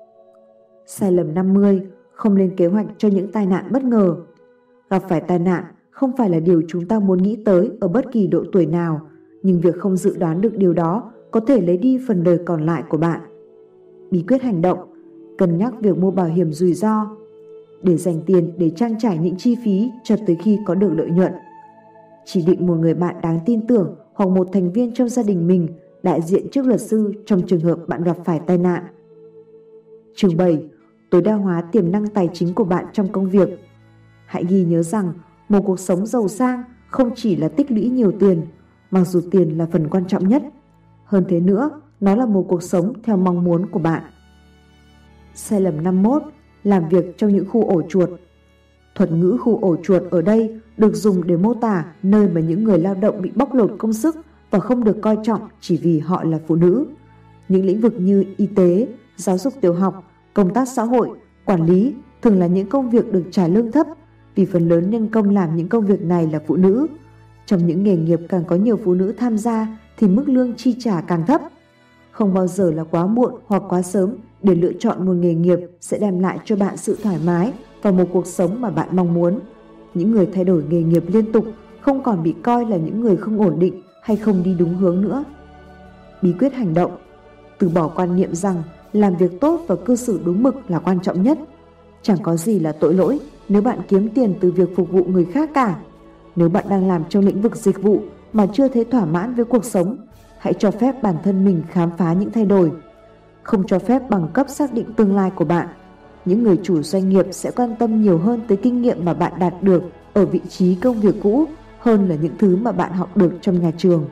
Sai lầm 50. Không lên kế hoạch cho những tai nạn bất ngờ. Gặp phải tai nạn không phải là điều chúng ta muốn nghĩ tới ở bất kỳ độ tuổi nào, nhưng việc không dự đoán được điều đó có thể lấy đi phần đời còn lại của bạn. Bí quyết hành động: cân nhắc việc mua bảo hiểm rủi ro. Để dành tiền để trang trải những chi phí cho tới khi có được lợi nhuận. Chỉ định một người bạn đáng tin tưởng hoặc một thành viên trong gia đình mình đại diện trước luật sư trong trường hợp bạn gặp phải tai nạn. Chương 7. Tối đa hóa tiềm năng tài chính của bạn trong công việc. Hãy ghi nhớ rằng một cuộc sống giàu sang không chỉ là tích lũy nhiều tiền, mặc dù tiền là phần quan trọng nhất. Hơn thế nữa, nó là một cuộc sống theo mong muốn của bạn. Sai lầm 51. Làm việc trong những khu ổ chuột. Thuật ngữ khu ổ chuột ở đây được dùng để mô tả nơi mà những người lao động bị bóc lột công sức và không được coi trọng chỉ vì họ là phụ nữ. Những lĩnh vực như y tế, giáo dục tiểu học, công tác xã hội, quản lý thường là những công việc được trả lương thấp vì phần lớn nhân công làm những công việc này là phụ nữ. Trong những nghề nghiệp càng có nhiều phụ nữ tham gia thì mức lương chi trả càng thấp. Không bao giờ là quá muộn hoặc quá sớm để lựa chọn một nghề nghiệp sẽ đem lại cho bạn sự thoải mái và một cuộc sống mà bạn mong muốn. Những người thay đổi nghề nghiệp liên tục không còn bị coi là những người không ổn định hay không đi đúng hướng nữa. Bí quyết hành động: từ bỏ quan niệm rằng làm việc tốt và cư xử đúng mực là quan trọng nhất. Chẳng có gì là tội lỗi nếu bạn kiếm tiền từ việc phục vụ người khác cả. Nếu bạn đang làm trong lĩnh vực dịch vụ mà chưa thấy thỏa mãn với cuộc sống, hãy cho phép bản thân mình khám phá những thay đổi. Không cho phép bằng cấp xác định tương lai của bạn. Những người chủ doanh nghiệp sẽ quan tâm nhiều hơn tới kinh nghiệm mà bạn đạt được ở vị trí công việc cũ hơn là những thứ mà bạn học được trong nhà trường.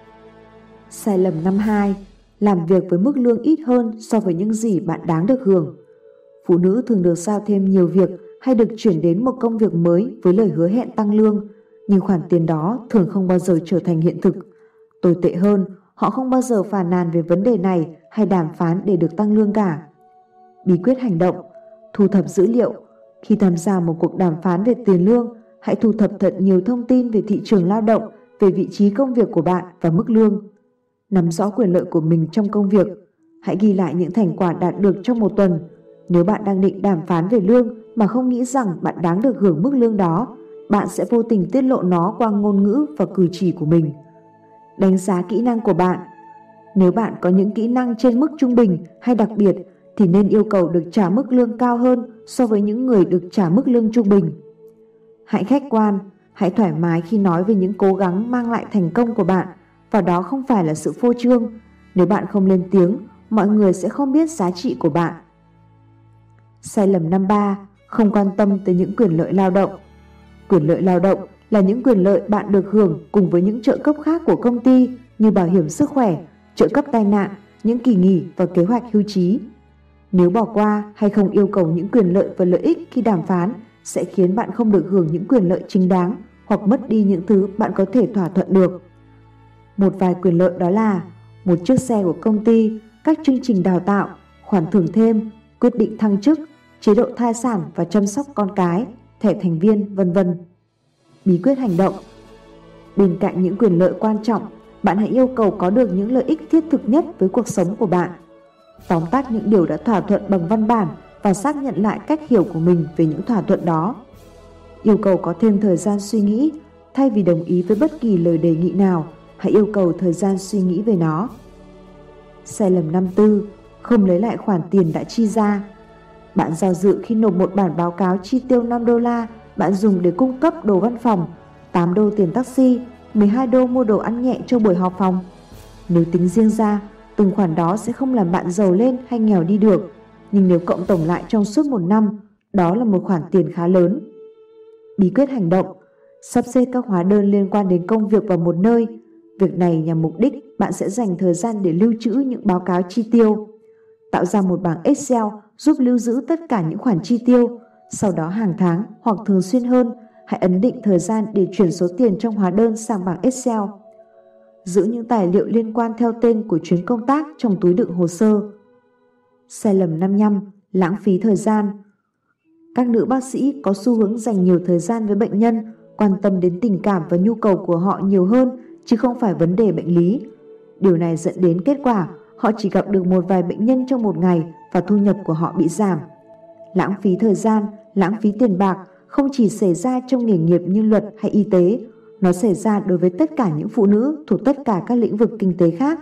Sai lầm 52. Làm việc với mức lương ít hơn so với những gì bạn đáng được hưởng. Phụ nữ thường được giao thêm nhiều việc hay được chuyển đến một công việc mới với lời hứa hẹn tăng lương, nhưng khoản tiền đó thường không bao giờ trở thành hiện thực. Tồi tệ hơn, họ không bao giờ phàn nàn về vấn đề này hay đàm phán để được tăng lương cả. Bí quyết hành động: thu thập dữ liệu. Khi tham gia một cuộc đàm phán về tiền lương, hãy thu thập thật nhiều thông tin về thị trường lao động, về vị trí công việc của bạn và mức lương. Nắm rõ quyền lợi của mình trong công việc. Hãy ghi lại những thành quả đạt được trong một tuần. Nếu bạn đang định đàm phán về lương mà không nghĩ rằng bạn đáng được hưởng mức lương đó, bạn sẽ vô tình tiết lộ nó qua ngôn ngữ và cử chỉ của mình. Đánh giá kỹ năng của bạn. Nếu bạn có những kỹ năng trên mức trung bình hay đặc biệt thì nên yêu cầu được trả mức lương cao hơn so với những người được trả mức lương trung bình. Hãy khách quan, hãy thoải mái khi nói về những cố gắng mang lại thành công của bạn, và đó không phải là sự phô trương. Nếu bạn không lên tiếng, mọi người sẽ không biết giá trị của bạn. Sai lầm 53. Không quan tâm tới những quyền lợi lao động. Quyền lợi lao động là những quyền lợi bạn được hưởng cùng với những trợ cấp khác của công ty như bảo hiểm sức khỏe, trợ cấp tai nạn, những kỳ nghỉ và kế hoạch hưu trí. Nếu bỏ qua hay không yêu cầu những quyền lợi và lợi ích khi đàm phán sẽ khiến bạn không được hưởng những quyền lợi chính đáng hoặc mất đi những thứ bạn có thể thỏa thuận được. Một vài quyền lợi đó là một chiếc xe của công ty, các chương trình đào tạo, khoản thưởng thêm, quyết định thăng chức, chế độ thai sản và chăm sóc con cái, thẻ thành viên, v.v. Bí quyết hành động. Bên cạnh những quyền lợi quan trọng, bạn hãy yêu cầu có được những lợi ích thiết thực nhất với cuộc sống của bạn. Tóm tắt những điều đã thỏa thuận bằng văn bản và xác nhận lại cách hiểu của mình về những thỏa thuận đó. Yêu cầu có thêm thời gian suy nghĩ. Thay vì đồng ý với bất kỳ lời đề nghị nào, hãy yêu cầu thời gian suy nghĩ về nó. Sai lầm 54. Không lấy lại khoản tiền đã chi ra. Bạn do dự khi nộp một bản báo cáo chi tiêu $5 bạn dùng để cung cấp đồ văn phòng, $8 tiền taxi, $12 mua đồ ăn nhẹ cho buổi họp phòng. Nếu tính riêng ra, từng khoản đó sẽ không làm bạn giàu lên hay nghèo đi được, nhưng nếu cộng tổng lại trong suốt một năm, đó là một khoản tiền khá lớn. Bí quyết hành động. Sắp xếp các hóa đơn liên quan đến công việc vào một nơi. Việc này nhằm mục đích bạn sẽ dành thời gian để lưu trữ những báo cáo chi tiêu. Tạo ra một bảng Excel giúp lưu giữ tất cả những khoản chi tiêu. Sau đó hàng tháng hoặc thường xuyên hơn, hãy ấn định thời gian để chuyển số tiền trong hóa đơn sang bảng Excel. Giữ những tài liệu liên quan theo tên của chuyến công tác trong túi đựng hồ sơ. Sai lầm 55. Lãng phí thời gian. Các nữ bác sĩ có xu hướng dành nhiều thời gian với bệnh nhân, quan tâm đến tình cảm và nhu cầu của họ nhiều hơn, chứ không phải vấn đề bệnh lý. Điều này dẫn đến kết quả họ chỉ gặp được một vài bệnh nhân trong một ngày và thu nhập của họ bị giảm. Lãng phí thời gian, lãng phí tiền bạc không chỉ xảy ra trong nghề nghiệp như luật hay y tế, nó xảy ra đối với tất cả những phụ nữ thuộc tất cả các lĩnh vực kinh tế khác.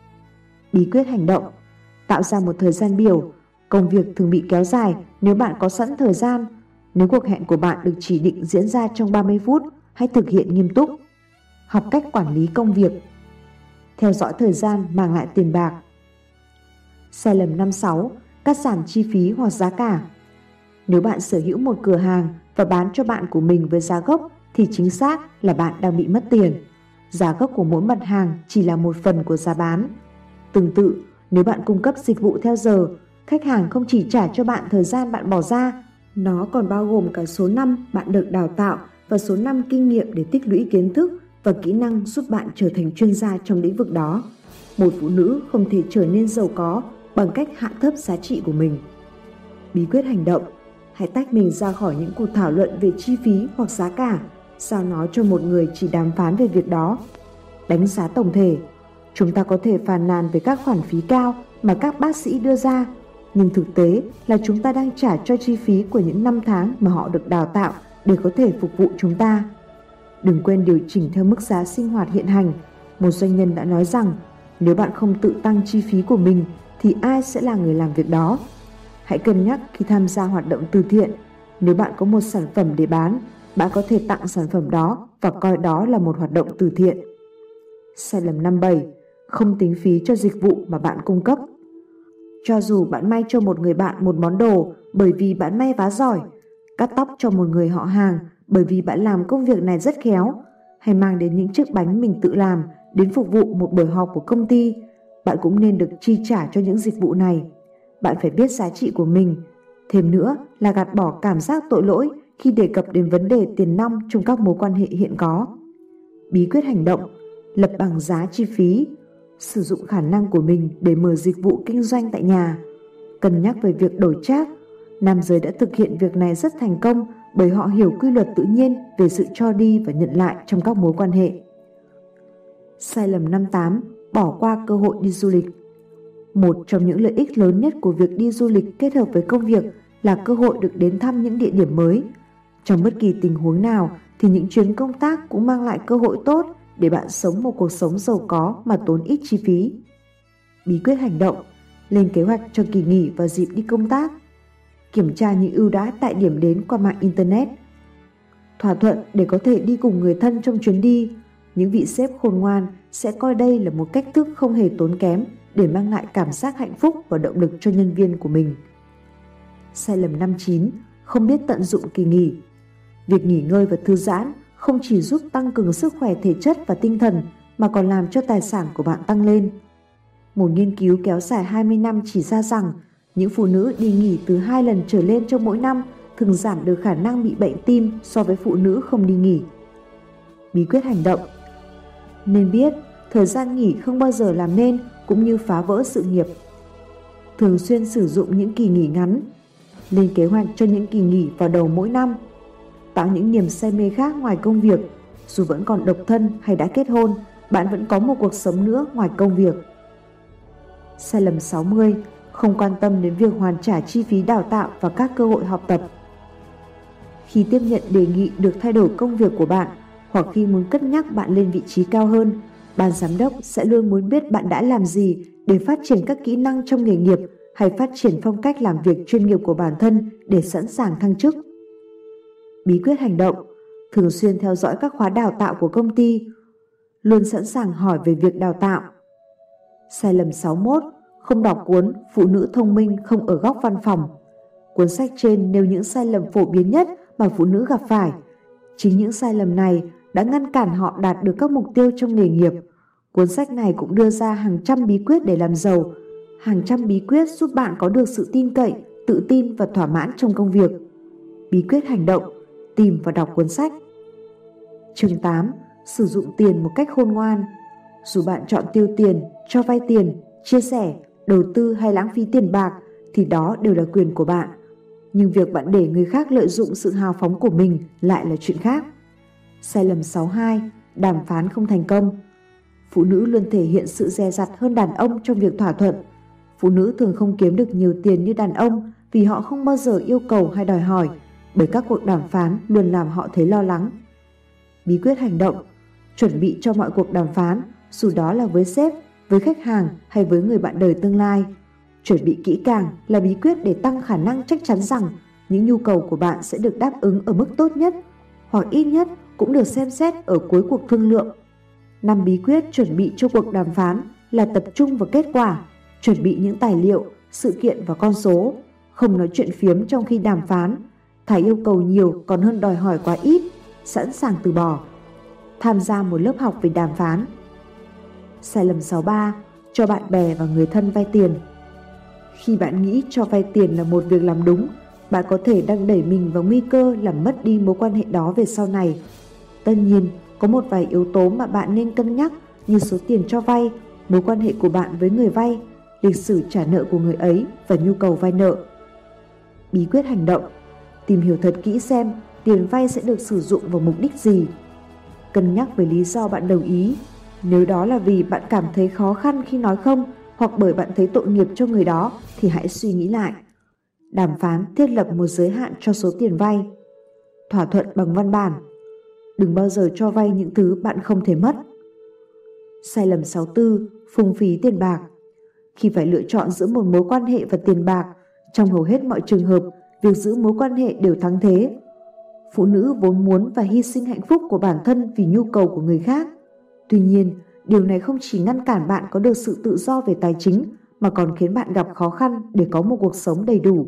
Bí quyết hành động. Tạo ra một thời gian biểu. Công việc thường bị kéo dài nếu bạn có sẵn thời gian. Nếu cuộc hẹn của bạn được chỉ định diễn ra trong 30 phút, hãy thực hiện nghiêm túc. Học cách quản lý công việc. Theo dõi thời gian mang lại tiền bạc. Sai lầm 56. Cắt giảm chi phí hoặc giá cả. Nếu bạn sở hữu một cửa hàng và bán cho bạn của mình với giá gốc thì chính xác là bạn đang bị mất tiền. Giá gốc của mỗi mặt hàng chỉ là một phần của giá bán. Tương tự, nếu bạn cung cấp dịch vụ theo giờ, khách hàng không chỉ trả cho bạn thời gian bạn bỏ ra, nó còn bao gồm cả số năm bạn được đào tạo và số năm kinh nghiệm để tích lũy kiến thức và kỹ năng giúp bạn trở thành chuyên gia trong lĩnh vực đó. Một phụ nữ không thể trở nên giàu có bằng cách hạ thấp giá trị của mình. Bí quyết hành động. Hãy tách mình ra khỏi những cuộc thảo luận về chi phí hoặc giá cả, giao nó cho một người chỉ đàm phán về việc đó. Đánh giá tổng thể. Chúng ta có thể phàn nàn về các khoản phí cao mà các bác sĩ đưa ra, nhưng thực tế là chúng ta đang trả cho chi phí của những năm tháng mà họ được đào tạo để có thể phục vụ chúng ta. Đừng quên điều chỉnh theo mức giá sinh hoạt hiện hành. Một doanh nhân đã nói rằng, nếu bạn không tự tăng chi phí của mình thì ai sẽ là người làm việc đó? Hãy cân nhắc khi tham gia hoạt động từ thiện. Nếu bạn có một sản phẩm để bán, bạn có thể tặng sản phẩm đó và coi đó là một hoạt động từ thiện. Sai lầm 57. Không tính phí cho dịch vụ mà bạn cung cấp. Cho dù bạn may cho một người bạn một món đồ bởi vì bạn may vá giỏi, cắt tóc cho một người họ hàng bởi vì bạn làm công việc này rất khéo, hay mang đến những chiếc bánh mình tự làm đến phục vụ một buổi họp của công ty, bạn cũng nên được chi trả cho những dịch vụ này. Bạn phải biết giá trị của mình. Thêm nữa là gạt bỏ cảm giác tội lỗi khi đề cập đến vấn đề tiền nong trong các mối quan hệ hiện có. Bí quyết hành động: lập bằng giá chi phí, sử dụng khả năng của mình để mở dịch vụ kinh doanh tại nhà. Cân nhắc về việc đổi trác. Nam giới đã thực hiện việc này rất thành công bởi họ hiểu quy luật tự nhiên về sự cho đi và nhận lại trong các mối quan hệ. Sai lầm 58. Bỏ qua cơ hội đi du lịch. Một trong những lợi ích lớn nhất của việc đi du lịch kết hợp với công việc là cơ hội được đến thăm những địa điểm mới. Trong bất kỳ tình huống nào thì những chuyến công tác cũng mang lại cơ hội tốt để bạn sống một cuộc sống giàu có mà tốn ít chi phí. Bí quyết hành động: lên kế hoạch cho kỳ nghỉ và dịp đi công tác. Kiểm tra những ưu đãi tại điểm đến qua mạng Internet. Thỏa thuận để có thể đi cùng người thân trong chuyến đi. Những vị sếp khôn ngoan sẽ coi đây là một cách thức không hề tốn kém để mang lại cảm giác hạnh phúc và động lực cho nhân viên của mình. Sai lầm 59. Không biết tận dụng kỳ nghỉ. Việc nghỉ ngơi và thư giãn không chỉ giúp tăng cường sức khỏe thể chất và tinh thần mà còn làm cho tài sản của bạn tăng lên. Một nghiên cứu kéo dài 20 năm chỉ ra rằng những phụ nữ đi nghỉ từ 2 lần trở lên trong mỗi năm thường giảm được khả năng bị bệnh tim so với phụ nữ không đi nghỉ. Bí quyết hành động: nên biết thời gian nghỉ không bao giờ làm nên cũng như phá vỡ sự nghiệp. Thường xuyên sử dụng những kỳ nghỉ ngắn. Lên kế hoạch cho những kỳ nghỉ vào đầu mỗi năm. Tạo những niềm say mê khác ngoài công việc. Dù vẫn còn độc thân hay đã kết hôn, bạn vẫn có một cuộc sống nữa ngoài công việc. Sai lầm 60. Không quan tâm đến việc hoàn trả chi phí đào tạo và các cơ hội học tập. Khi tiếp nhận đề nghị được thay đổi công việc của bạn hoặc khi muốn cất nhắc bạn lên vị trí cao hơn, ban giám đốc sẽ luôn muốn biết bạn đã làm gì để phát triển các kỹ năng trong nghề nghiệp hay phát triển phong cách làm việc chuyên nghiệp của bản thân để sẵn sàng thăng chức. Bí quyết hành động: thường xuyên theo dõi các khóa đào tạo của công ty, luôn sẵn sàng hỏi về việc đào tạo. Sai lầm 61. Không đọc cuốn Phụ nữ thông minh không ở góc văn phòng. Cuốn sách trên nêu những sai lầm phổ biến nhất mà phụ nữ gặp phải. Chính những sai lầm này đã ngăn cản họ đạt được các mục tiêu trong nghề nghiệp. Cuốn sách này cũng đưa ra hàng trăm bí quyết để làm giàu, hàng trăm bí quyết giúp bạn có được sự tin cậy, tự tin và thỏa mãn trong công việc. Bí quyết hành động: tìm và đọc cuốn sách. Chương 8. Sử dụng tiền một cách khôn ngoan. Dù bạn chọn tiêu tiền, cho vay tiền, chia sẻ, đầu tư hay lãng phí tiền bạc thì đó đều là quyền của bạn. Nhưng việc bạn để người khác lợi dụng sự hào phóng của mình lại là chuyện khác. Sai lầm 62. Đàm phán không thành công. Phụ nữ luôn thể hiện sự dè dặt hơn đàn ông trong việc thỏa thuận. Phụ nữ thường không kiếm được nhiều tiền như đàn ông vì họ không bao giờ yêu cầu hay đòi hỏi, bởi các cuộc đàm phán luôn làm họ thấy lo lắng. Bí quyết hành động: chuẩn bị cho mọi cuộc đàm phán, dù đó là với sếp, với khách hàng hay với người bạn đời tương lai. Chuẩn bị kỹ càng là bí quyết để tăng khả năng chắc chắn rằng những nhu cầu của bạn sẽ được đáp ứng ở mức tốt nhất, hoặc ít nhất cũng được xem xét ở cuối cuộc thương lượng. 5 bí quyết chuẩn bị cho cuộc đàm phán là tập trung vào kết quả, chuẩn bị những tài liệu, sự kiện và con số, không nói chuyện phiếm trong khi đàm phán, thà yêu cầu nhiều còn hơn đòi hỏi quá ít, sẵn sàng từ bỏ. Tham gia một lớp học về đàm phán. Sai lầm 63. Cho bạn bè và người thân vay tiền. Khi bạn nghĩ cho vay tiền là một việc làm đúng, bạn có thể đang đẩy mình vào nguy cơ làm mất đi mối quan hệ đó về sau này. Tất nhiên, có một vài yếu tố mà bạn nên cân nhắc như số tiền cho vay, mối quan hệ của bạn với người vay, lịch sử trả nợ của người ấy và nhu cầu vay nợ. Bí quyết hành động: tìm hiểu thật kỹ xem tiền vay sẽ được sử dụng vào mục đích gì. Cân nhắc về lý do bạn đồng ý. Nếu đó là vì bạn cảm thấy khó khăn khi nói không hoặc bởi bạn thấy tội nghiệp cho người đó thì hãy suy nghĩ lại. Đàm phán thiết lập một giới hạn cho số tiền vay. Thỏa thuận bằng văn bản. Đừng bao giờ cho vay những thứ bạn không thể mất. Sai lầm 64. Phung phí tiền bạc. Khi phải lựa chọn giữa một mối quan hệ và tiền bạc, trong hầu hết mọi trường hợp, việc giữ mối quan hệ đều thắng thế. Phụ nữ vốn muốn và hy sinh hạnh phúc của bản thân vì nhu cầu của người khác. Tuy nhiên, điều này không chỉ ngăn cản bạn có được sự tự do về tài chính mà còn khiến bạn gặp khó khăn để có một cuộc sống đầy đủ.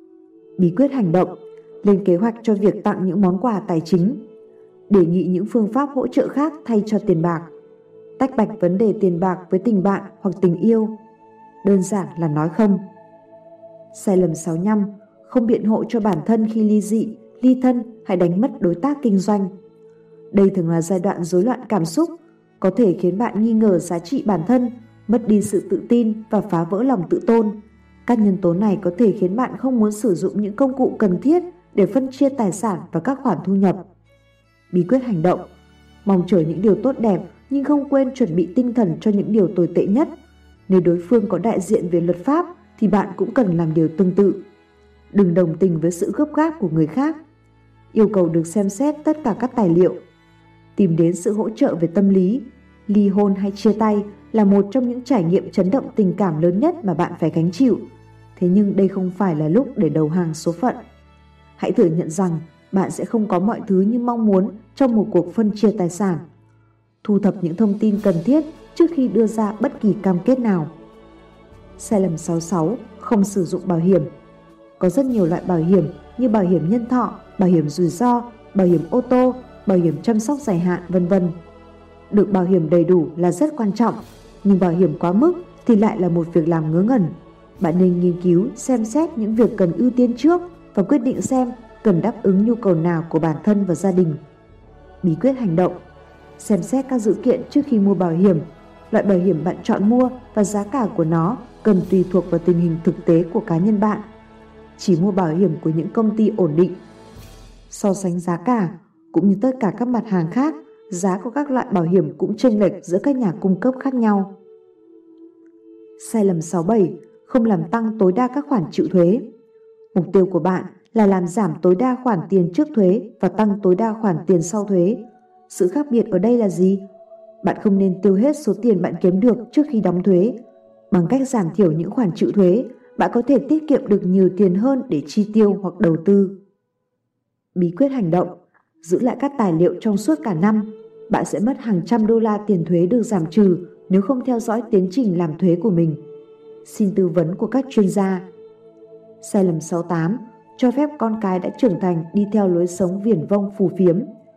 Bí quyết hành động: lên kế hoạch cho việc tặng những món quà tài chính. Đề nghị những phương pháp hỗ trợ khác thay cho tiền bạc. Tách bạch vấn đề tiền bạc với tình bạn hoặc tình yêu. Đơn giản là nói không. Sai lầm 65. không biện hộ cho bản thân khi ly dị, ly thân hay đánh mất đối tác kinh doanh. Đây thường là giai đoạn rối loạn cảm xúc, có thể khiến bạn nghi ngờ giá trị bản thân, mất đi sự tự tin và phá vỡ lòng tự tôn. Các nhân tố này có thể khiến bạn không muốn sử dụng những công cụ cần thiết để phân chia tài sản và các khoản thu nhập. Bí quyết hành động: mong chờ những điều tốt đẹp nhưng không quên chuẩn bị tinh thần cho những điều tồi tệ nhất. Nếu đối phương có đại diện về luật pháp thì bạn cũng cần làm điều tương tự. Đừng đồng tình với sự gấp gáp của người khác. Yêu cầu được xem xét tất cả các tài liệu. Tìm đến sự hỗ trợ về tâm lý. Ly hôn hay chia tay là một trong những trải nghiệm chấn động tình cảm lớn nhất mà bạn phải gánh chịu. Thế nhưng đây không phải là lúc để đầu hàng số phận. Hãy thừa nhận rằng bạn sẽ không có mọi thứ như mong muốn trong một cuộc phân chia tài sản. Thu thập những thông tin cần thiết trước khi đưa ra bất kỳ cam kết nào. Sai lầm 66. Không sử dụng bảo hiểm. Có rất nhiều loại bảo hiểm như bảo hiểm nhân thọ, bảo hiểm rủi ro, bảo hiểm ô tô, bảo hiểm chăm sóc dài hạn, v.v. Được bảo hiểm đầy đủ là rất quan trọng, nhưng bảo hiểm quá mức thì lại là một việc làm ngớ ngẩn. Bạn nên nghiên cứu, xem xét những việc cần ưu tiên trước và quyết định xem cần đáp ứng nhu cầu nào của bản thân và gia đình. Bí quyết hành động: xem xét các dữ kiện trước khi mua bảo hiểm. Loại bảo hiểm bạn chọn mua và giá cả của nó cần tùy thuộc vào tình hình thực tế của cá nhân bạn. Chỉ mua bảo hiểm của những công ty ổn định. So sánh giá cả, cũng như tất cả các mặt hàng khác, giá của các loại bảo hiểm cũng chênh lệch giữa các nhà cung cấp khác nhau. Sai lầm 67. Không làm tăng tối đa các khoản chịu thuế. Mục tiêu của bạn là làm giảm tối đa khoản tiền trước thuế và tăng tối đa khoản tiền sau thuế. Sự khác biệt ở đây là gì? Bạn không nên tiêu hết số tiền bạn kiếm được trước khi đóng thuế. Bằng cách giảm thiểu những khoản chịu thuế, bạn có thể tiết kiệm được nhiều tiền hơn để chi tiêu hoặc đầu tư. Bí quyết hành động: giữ lại các tài liệu trong suốt cả năm. Bạn sẽ mất hàng trăm đô la tiền thuế được giảm trừ nếu không theo dõi tiến trình làm thuế của mình. Xin tư vấn của các chuyên gia. Sai lầm 68. Cho phép con cái đã trưởng thành đi theo lối sống viển vông phù phiếm.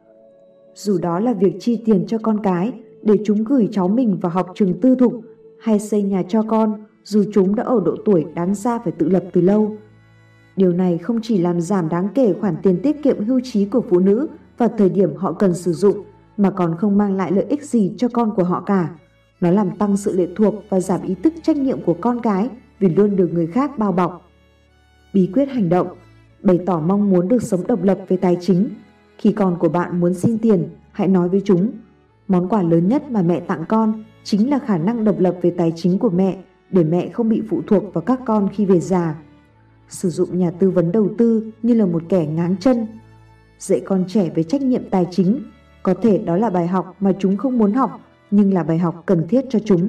Dù đó là việc chi tiền cho con cái để chúng gửi cháu mình vào học trường tư thục hay xây nhà cho con dù chúng đã ở độ tuổi đáng ra phải tự lập từ lâu. Điều này không chỉ làm giảm đáng kể khoản tiền tiết kiệm hưu trí của phụ nữ vào thời điểm họ cần sử dụng, mà còn không mang lại lợi ích gì cho con của họ cả. Nó làm tăng sự lệ thuộc và giảm ý thức trách nhiệm của con cái vì luôn được người khác bao bọc. Bí quyết hành động: bày tỏ mong muốn được sống độc lập về tài chính. Khi con của bạn muốn xin tiền, hãy nói với chúng: món quà lớn nhất mà mẹ tặng con chính là khả năng độc lập về tài chính của mẹ, để mẹ không bị phụ thuộc vào các con khi về già. Sử dụng nhà tư vấn đầu tư như là một kẻ ngáng chân. Dạy con trẻ về trách nhiệm tài chính, có thể đó là bài học mà chúng không muốn học, nhưng là bài học cần thiết cho chúng.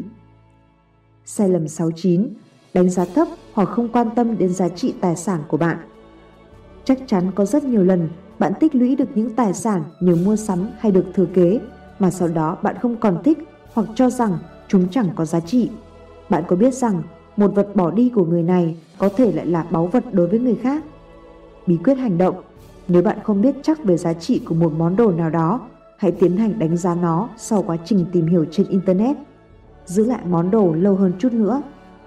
Sai lầm 69. Đánh giá thấp hoặc không quan tâm đến giá trị tài sản của bạn. Chắc chắn có rất nhiều lần bạn tích lũy được những tài sản nhờ mua sắm hay được thừa kế, mà sau đó bạn không còn thích hoặc cho rằng chúng chẳng có giá trị. Bạn có biết rằng một vật bỏ đi của người này có thể lại là báu vật đối với người khác? Bí quyết hành động: nếu bạn không biết chắc về giá trị của một món đồ nào đó, hãy tiến hành đánh giá nó sau quá trình tìm hiểu trên Internet. Giữ lại món đồ lâu hơn chút nữa.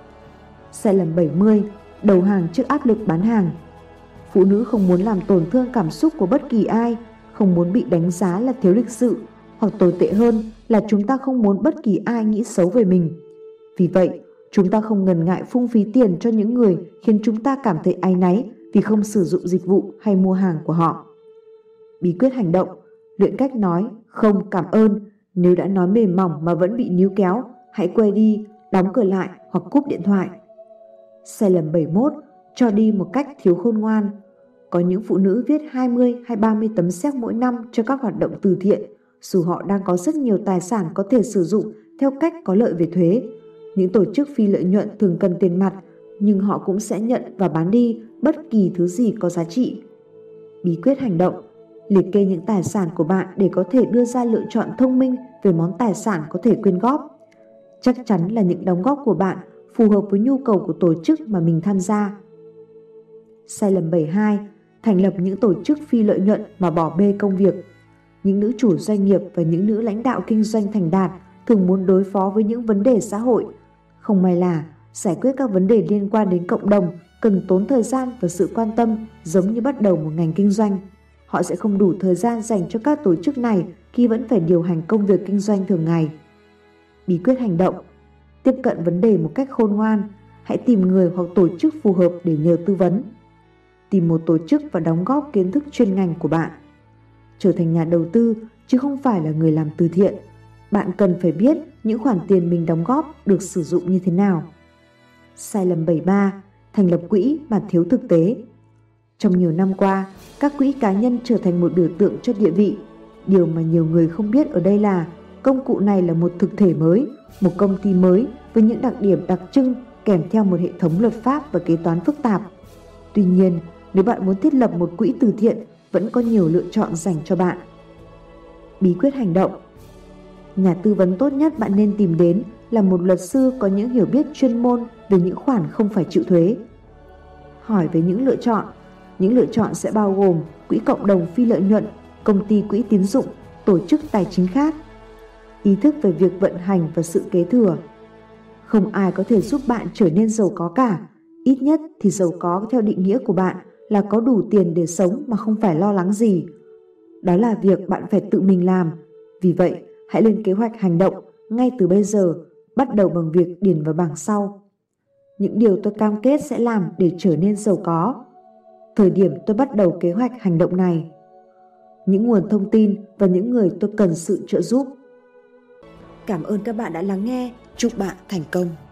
Sai lầm 70. Đầu hàng trước áp lực bán hàng. Phụ nữ không muốn làm tổn thương cảm xúc của bất kỳ ai, không muốn bị đánh giá là thiếu lịch sự, hoặc tồi tệ hơn là chúng ta không muốn bất kỳ ai nghĩ xấu về mình. Vì vậy, chúng ta không ngần ngại phung phí tiền cho những người khiến chúng ta cảm thấy áy náy vì không sử dụng dịch vụ hay mua hàng của họ. Bí quyết hành động: luyện cách nói không cảm ơn. Nếu đã nói mềm mỏng mà vẫn bị níu kéo, hãy quay đi, đóng cửa lại hoặc cúp điện thoại. Sai lầm 71. Cho đi một cách thiếu khôn ngoan. Có những phụ nữ viết 20 hay 30 tấm séc mỗi năm cho các hoạt động từ thiện, dù họ đang có rất nhiều tài sản có thể sử dụng theo cách có lợi về thuế. Những tổ chức phi lợi nhuận thường cần tiền mặt, nhưng họ cũng sẽ nhận và bán đi bất kỳ thứ gì có giá trị. Bí quyết hành động: liệt kê những tài sản của bạn để có thể đưa ra lựa chọn thông minh về món tài sản có thể quyên góp. Chắc chắn là những đóng góp của bạn phù hợp với nhu cầu của tổ chức mà mình tham gia. Sai lầm 72. Thành lập những tổ chức phi lợi nhuận mà bỏ bê công việc. Những nữ chủ doanh nghiệp và những nữ lãnh đạo kinh doanh thành đạt thường muốn đối phó với những vấn đề xã hội. Không may là giải quyết các vấn đề liên quan đến cộng đồng cần tốn thời gian và sự quan tâm giống như bắt đầu một ngành kinh doanh. Họ sẽ không đủ thời gian dành cho các tổ chức này khi vẫn phải điều hành công việc kinh doanh thường ngày. Bí quyết hành động: tiếp cận vấn đề một cách khôn ngoan. Hãy tìm người hoặc tổ chức phù hợp để nhờ tư vấn. Tìm một tổ chức và đóng góp kiến thức chuyên ngành của bạn. Trở thành nhà đầu tư chứ không phải là người làm từ thiện. Bạn cần phải biết những khoản tiền mình đóng góp được sử dụng như thế nào. Sai lầm 73. Thành lập quỹ mà thiếu thực tế. Trong nhiều năm qua, các quỹ cá nhân trở thành một biểu tượng cho địa vị. Điều mà nhiều người không biết ở đây là công cụ này là một thực thể mới, một công ty mới với những đặc điểm đặc trưng kèm theo một hệ thống luật pháp và kế toán phức tạp. Tuy nhiên, nếu bạn muốn thiết lập một quỹ từ thiện, vẫn có nhiều lựa chọn dành cho bạn. Bí quyết hành động: nhà tư vấn tốt nhất bạn nên tìm đến là một luật sư có những hiểu biết chuyên môn về những khoản không phải chịu thuế. Hỏi về những lựa chọn. Những lựa chọn sẽ bao gồm quỹ cộng đồng phi lợi nhuận, công ty quỹ tín dụng, tổ chức tài chính khác. Ý thức về việc vận hành và sự kế thừa. Không ai có thể giúp bạn trở nên giàu có cả. Ít nhất thì giàu có theo định nghĩa của bạn là có đủ tiền để sống mà không phải lo lắng gì. Đó là việc bạn phải tự mình làm. Vì vậy, hãy lên kế hoạch hành động ngay từ bây giờ, bắt đầu bằng việc điền vào bảng sau. Những điều tôi cam kết sẽ làm để trở nên giàu có. Thời điểm tôi bắt đầu kế hoạch hành động này. Những nguồn thông tin và những người tôi cần sự trợ giúp. Cảm ơn các bạn đã lắng nghe. Chúc bạn thành công.